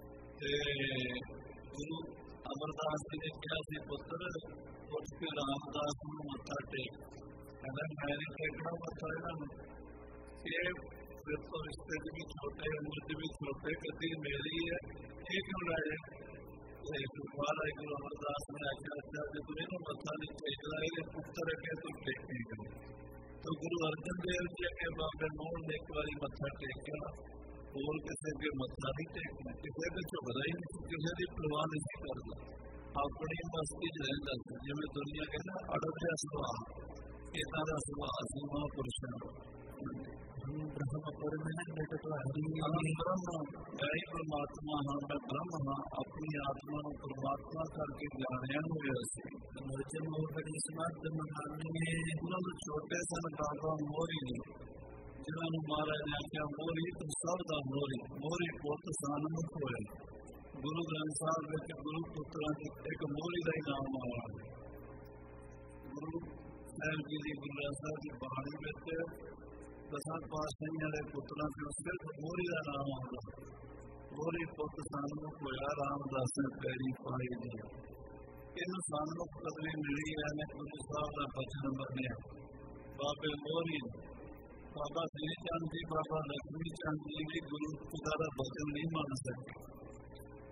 गुरु अमरदास जी ने कहा सी पुत्र उठ के रामदास को मत्था टेक कहना मैं नहीं टेकना मत्था इन्होंने ये फिर तो रिश्ते भी छोटे उम्र भी छोटे कभी मेरी है ये क्यों लाए गुरुद्वारा गुरु अमरदास ने आख्या अच्छा जो तू इन्हों मत्था नहीं टेकना ये पुत्र अगे तू टेकेगा तो गुरु अर्जन देव जी अगे बाबे मोहन ने एक बार मत्था टेकिया और किसी अगे मत्था नहीं टेकना किसी अगे झुकदा ही नहीं किसी की परवाह नहीं करता अपनी मस्ती च रहिंदा सी जिवें दुनिया कहना अड़बिया सुभाव इदां दा सुभाव सी महापुरुषां ब्रह्मपुर में ब्रह्म मैं परमात्मा हाँ मैं ब्रह्म हाँ अपनी आत्मा को परमात्मा करके जानिया हुआ बड़ी समर्थ महानी उन्होंने छोटे सन बाबा मोरी ने जिन्होंने महाराज ने आख्या मोरी तो सब का मोरी मोरी पुत सन्मुख होए गुरु ग्रंथ साहब में गुरु पुत्रा एक मोरी का ही नाम आया गुरु साहब जी की गुरु ग्रंथ साहब की बाणी में दसा पातशाही वाले पुत्रों के सिर्फ मोरी का नाम आता मोरी पुत सन्मुख होया रामदास ने पैरी पाई दी इन सन्मुख पदवी मिली है गुरु साहब का बचन बनिया बाबे मोरी बाबा श्री चंद जी बाबा लक्ष्मी चंद जी भी गुरु पिता का बचन नहीं मान सके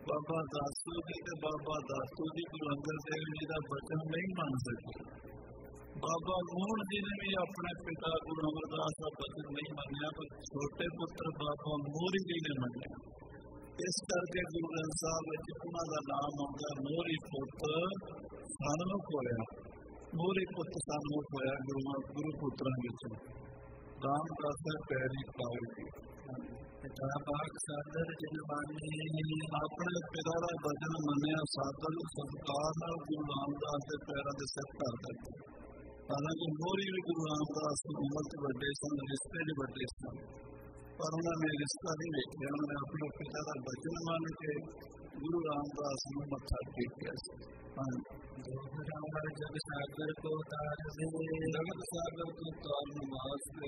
ਬਾਬਾ ਦਾਸੂ ਜੀ ਤੇ ਬਾਬਾ ਦਾਸੂ ਜੀ ਗੁਰੂ ਅੰਗਦ ਦੇਵ ਜੀ ਦਾ ਬਚਨ ਨਹੀਂ ਮੰਨ ਸਕੇ। ਬਾਬਾ ਮੋਹਨ ਜੀ ਨੇ ਵੀ ਆਪਣੇ ਪਿਤਾ ਗੁਰੂ ਅਮਰਦਾਸ ਦਾ ਬਚਨ ਨਹੀਂ ਮੰਨਿਆ, ਪਰ ਛੋਟੇ ਪੁੱਤਰ ਬਾਬਾ ਮੋਹਰੀ ਜੀ ਨੇ ਮੰਨਿਆ। ਇਸ ਕਰਕੇ ਗੁਰੂ ਗ੍ਰੰਥ ਸਾਹਿਬ ਵਿੱਚ ਉਹਨਾਂ ਦਾ ਨਾਮ ਆਉਂਦਾ ਮੋਹਰੀ ਪੁੱਤ ਸਨਮੁਖ ਹੋਇਆ। ਮੋਹਰੀ ਪੁੱਤ ਸਨਮੁਖ ਹੋਇਆ ਗੁਰੂ ਗੁਰੂ ਪੁੱਤਰਾਂ ਵਿੱਚੋਂ। ਰਾਮਦਾਸ ਪੈਰੀ ਪਾਏ ਪਿਤਾ ਪਾਕ ਸਾਦਰ ਜਨਮਾਨੀ, ਆਪਣੇ ਪਿਤਾ ਦਾ ਬਚਨ ਮੰਨਿਆ, ਸਾਦਰ ਸਤਿਕਾਰ ਨਾਲ ਗੁਰੂ ਰਾਮਦਾਸ ਦੇ ਪੈਰਾਂ ਦੇ ਸਿਰ ਧਰ ਦਿੱਤਾ। ਹਾਲਾਂਕਿ ਮੋਹਰੀ ਵੀ ਗੁਰੂ ਰਾਮਦਾਸ ਦੀ ਉਮਰ ਚ ਵੱਡੇ ਸਨ, ਰਿਸ਼ਤੇ ਚ ਵੱਡੇ ਸਨ, ਪਰ ਉਹਨਾਂ ਨੇ ਰਿਸ਼ਤਾ ਨਹੀਂ ਵੇਖਿਆ। ਉਹਨਾਂ ਨੇ ਆਪਣੇ ਪਿਤਾ ਦਾ ਬਚਨ ਮੰਨ ਕੇ ਗੁਰੂ ਰਾਮਦਾਸ ਨੂੰ ਮੱਥਾ ਟੇਕਿਆ ਸੀ। ਜਗ ਸਾਗਰ ਕੋ ਤਾਰ ਦੇ, ਜਗਤ ਸਾਗਰ ਤੋਂ ਤਾਰਨ ਵਾਸਤੇ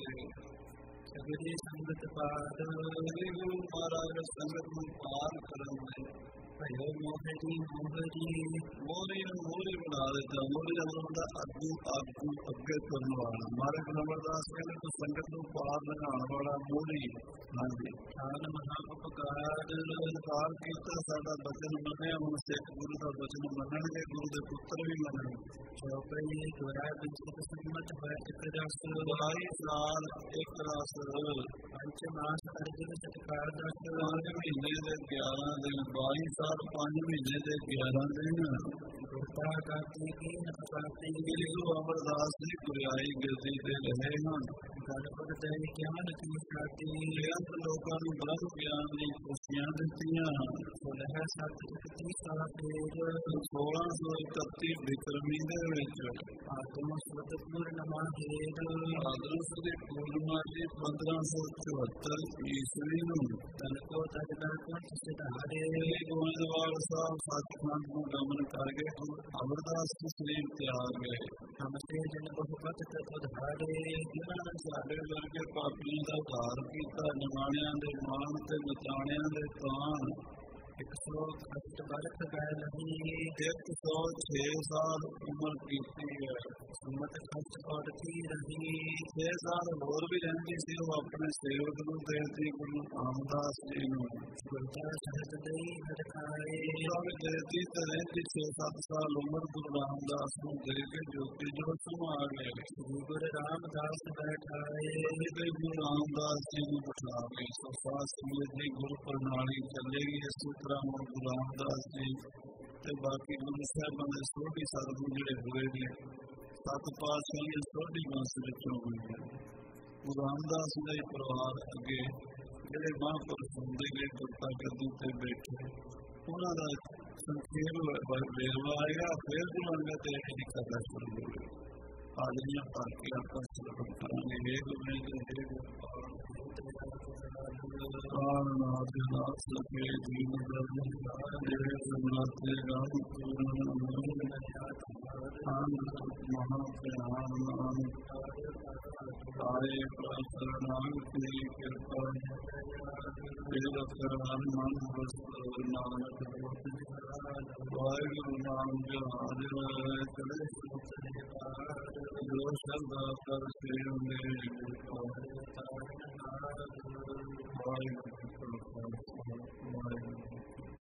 ਸਗਰੀ ਸੰਗਤ ਪਾਦ, ਸ੍ਰੀ ਗੁਰੂ ਮਹਾਰਾਜ ਸੰਗਤ ਨੂੰ ਪਾਰ ਕਰਨ ਲਈ ਭਇਓ ਮੋਹਰੀ ਮੋਹਰੀ, ਮੋਹਰੀ ਨੂੰ ਮੋਹਰੀ ਬਣਾ ਦਿੱਤਾ। ਮੋਹਰੀ ਦਾ ਹੁੰਦਾ ਅੱਗੂ ਅੱਗੂ ਅੱਗੇ ਤੁਰਨ ਵਾਲਾ। ਮਹਾਰਾਜ ਗੁਰੂ ਅਮਰਦਾਸ ਕਹਿੰਦੇ ਤੂੰ ਸੰਗਤ ਨੂੰ ਪਾਰ ਲੰਘਾਉਣ ਵਾਲਾ ਮੋਹਰੀ। ਹਾਂਜੀ, ਖਾਨ ਮਹਾ ਉਪਕਾਰ ਉਪਕਾਰ ਕੀਤਾ, ਸਾਡਾ ਬਚਨ ਮੰਨਿਆ। ਹੁਣ ਸਿੱਖ ਗੁਰੂ ਦਾ ਬਚਨ ਮੰਨਣਗੇ, ਗੁਰੂ ਦੇ ਪੁੱਤਰ ਵੀ ਮੰਨਣਗੇ। ਚੌਪਈ ਦੁਆਰਾ ਬਿੰਸਤ ਸੰਮਤ ਹੋਇਆ ਇੱਕ ਰਸ, ਬਾਈ ਸਾਲ ਇੱਕ ਰਸ, ਪੰਜ ਮਾਸ ਅਰਜਨ ਸਤਿਕਾਰ ਦਸ, ਪੰਜ ਮਹੀਨੇ ਦੇ ਗਿਆਰਾਂ ਦਿਨ, ਬਾਈ ਸਾਲ ਪੰਜ ਮਹੀਨੇ ਦੇ ਗਿਆਰਾਂ ਦਿਨ। ਗੁਰਤਾ ਕਰਤੀ ਕੀ ਨਪਾਤੀ, ਗੁਰੂ ਅਮਰਦਾਸ ਜੀ ਗੁਰਿਆਈ ਗਿਰਦੀ ਤੇ ਰਹੇ ਹਨ। ਗਣਪਤ ਦੇ ਗਿਆਨ ਕੀ ਸਾਤੀ, ਬੇਅੰਤ ਲੋਕਾਂ ਨੂੰ ਬ੍ਰਹਮ ਗਿਆਨ ਦੀ ਖੁਸ਼ੀਆਂ ਦਿੱਤੀਆਂ। ਸੋਲਹ ਸੱਤ ਇਕੱਤੀ ਸਾਲ ਫੇਰ, ਸੋਲਾਂ ਸੌ ਇਕੱਤੀ ਬਿਕਰਮੀ ਦੇ ਵਿੱਚ ਆਤਮ ਸੁਤ ਪੂਰਨਮਾ ਹੇਰ, ਆਦਰਸ਼ ਦੀ ਪੂਰਨਮਾਸ਼ੀ ਪੰਦਰਾਂ ਸੌ ਚੁਹੱਤਰ ਈਸਵੀ ਨੂੰ ਤਨਕੋ ਤਜਦਾ ਕੁੰਠ ਸਿਧਾਰੇ, ਗੋਇੰਦਵਾਲ ਸਾਹਿਬ ਸੱਚਖੰਡ ਨੂੰ ਗਮਨ ਕਰ ਗਏ। ਅਮਰਦਾਸ ਜੀ ਸਰੀਰ ਤਿਆਗ ਗਏ। ਹਮਤੇ ਜਨ ਬਹੁਪਤ ਤਤ ਉਧਾਰੇ, ਜਿਨ੍ਹਾਂ ਨੇ ਸਾਡੇ ਵਰਗੇ ਪਾਪੀਆਂ ਦਾ ਉਧਾਰ ਕੀਤਾ, ਨਿਮਾਣਿਆਂ ਦੇ ਮਾਣ ਤੇ ਮਚਾਣਿਆਂ ਦੇ ਤਾਣ। ਇੱਕ ਸੌ ਅਠ ਬਰਖ ਗਏ ਨਹੀਂ, ਇੱਕ ਸੌ ਛੇ ਸਾਲ ਉਮਰ ਕੀਤੀ ਹੈ। ਸੁਮਤ ਖਰਚ ਔੜਤੀ ਰਹੀ, ਛੇ ਸਾਲ ਹੋਰ ਵੀ ਰਹਿੰਦੀ ਸੀ। ਉਹ ਆਪਣੇ ਸੇਵਕ ਨੂੰ ਦੇਤੀ ਗੁਰੂ ਰਾਮਦਾਸ ਜੀ ਨੂੰ। ਗੁਰਤਾ ਸਹਿਤ ਦਈ ਹਰਖਾਏ, ਉਹਨਾਂ ਵੀ ਦੇਤੀ ਤੇ ਰਹਿੰਦੀ ਛੇ ਸੱਤ ਸਾਲ ਉਮਰ ਗੁਰੂ ਰਾਮਦਾਸ ਨੂੰ ਦੇ ਕੇ ਜੋਤੀ ਜੋਤ ਸਮਾ ਗਏ। ਗੁਰੂ ਰਾਮਦਾਸ ਬੈਠਾਏ, ਤੇ ਗੁਰੂ ਰਾਮਦਾਸ ਜੀ ਨੂੰ ਬਿਠਾ ਕੇ ਸਫਾ ਸਮੇਤ ਦੀ ਗੁਰੂ ਪ੍ਰਣਾਲੀ ਚੱਲੇਗੀ। ਇਸੇ ਤਰ੍ਹਾਂ ਹੁਣ ਗੁਰੂ ਰਾਮਦਾਸ ਜੀ ਤੇ ਬਾਕੀ ਗੁਰੂ ਸਾਹਿਬਾਂ ਦੇ ਸੋਢੀ ਸਾਧੂ ਜਿਹੜੇ ਹੋਏ ਨੇ, ਸੱਤ ਪਾਤਸ਼ਾਹੀਆਂ ਸੋਢੀ ਵੰਸ਼ ਵਿੱਚੋਂ ਹੋਏ ਨੇ। ਗੁਰੂ ਰਾਮਦਾਸ ਦਾ ਹੀ ਪਰਿਵਾਰ ਅੱਗੇ ਜਿਹੜੇ ਮਹਾਂਪੁਰਖ ਹੁੰਦੇ ਨੇ ਗੁਰਤਾ ਗੱਦੀ ਤੇ ਬੈਠੇ, ਉਹਨਾਂ ਦਾ ਸੰਖੇਪ ਵੇਰਵਾ ਆਏਗਾ। ਫਿਰ ਗੁਰੂ ਅੰਗਦ ਦੇਵ ਜੀ ਕਰਨਾ ਸ਼ੁਰੂ ਹੋਵੇ। ਹਾਜ਼ਰੀਆਂ ਭਰ ਕੇ ਆਪਾਂ ਸਰਵਣ ਕਰਾਂਗੇ। ਹੇ ਗੁਰੂ ਜੀ, ਹੇ ਗੁਰੂ ਕਾਰਨਾਥ ਨਾਥ ਸਕੇ ਜੀਵ ਦਰਦ ਜਿਹੜੇ ਸੁਨਾਤੇ ਰਾਮ ਪੂਰਨ ਆਨ ਮਹਾ ਪਿਆਰ ਨਾਮ ਆਏ ਪ੍ਰਸਰਨਾਮ ਕੀ ਕਿਰਪਾ ਤੇਰਾ ਕਰਾਨ ਮਨ ਬਸਰ ਨਾਨਕ ਵਾਹਿਗੁਰੂ ਨਾਮ ਜਹਾਜ ਚਲੇ ਜੋ ਸ਼ਬਦ ਕਰ ਸੇਵ ਮੇਰੇ ਵਾਹਿਗੁਰੂ।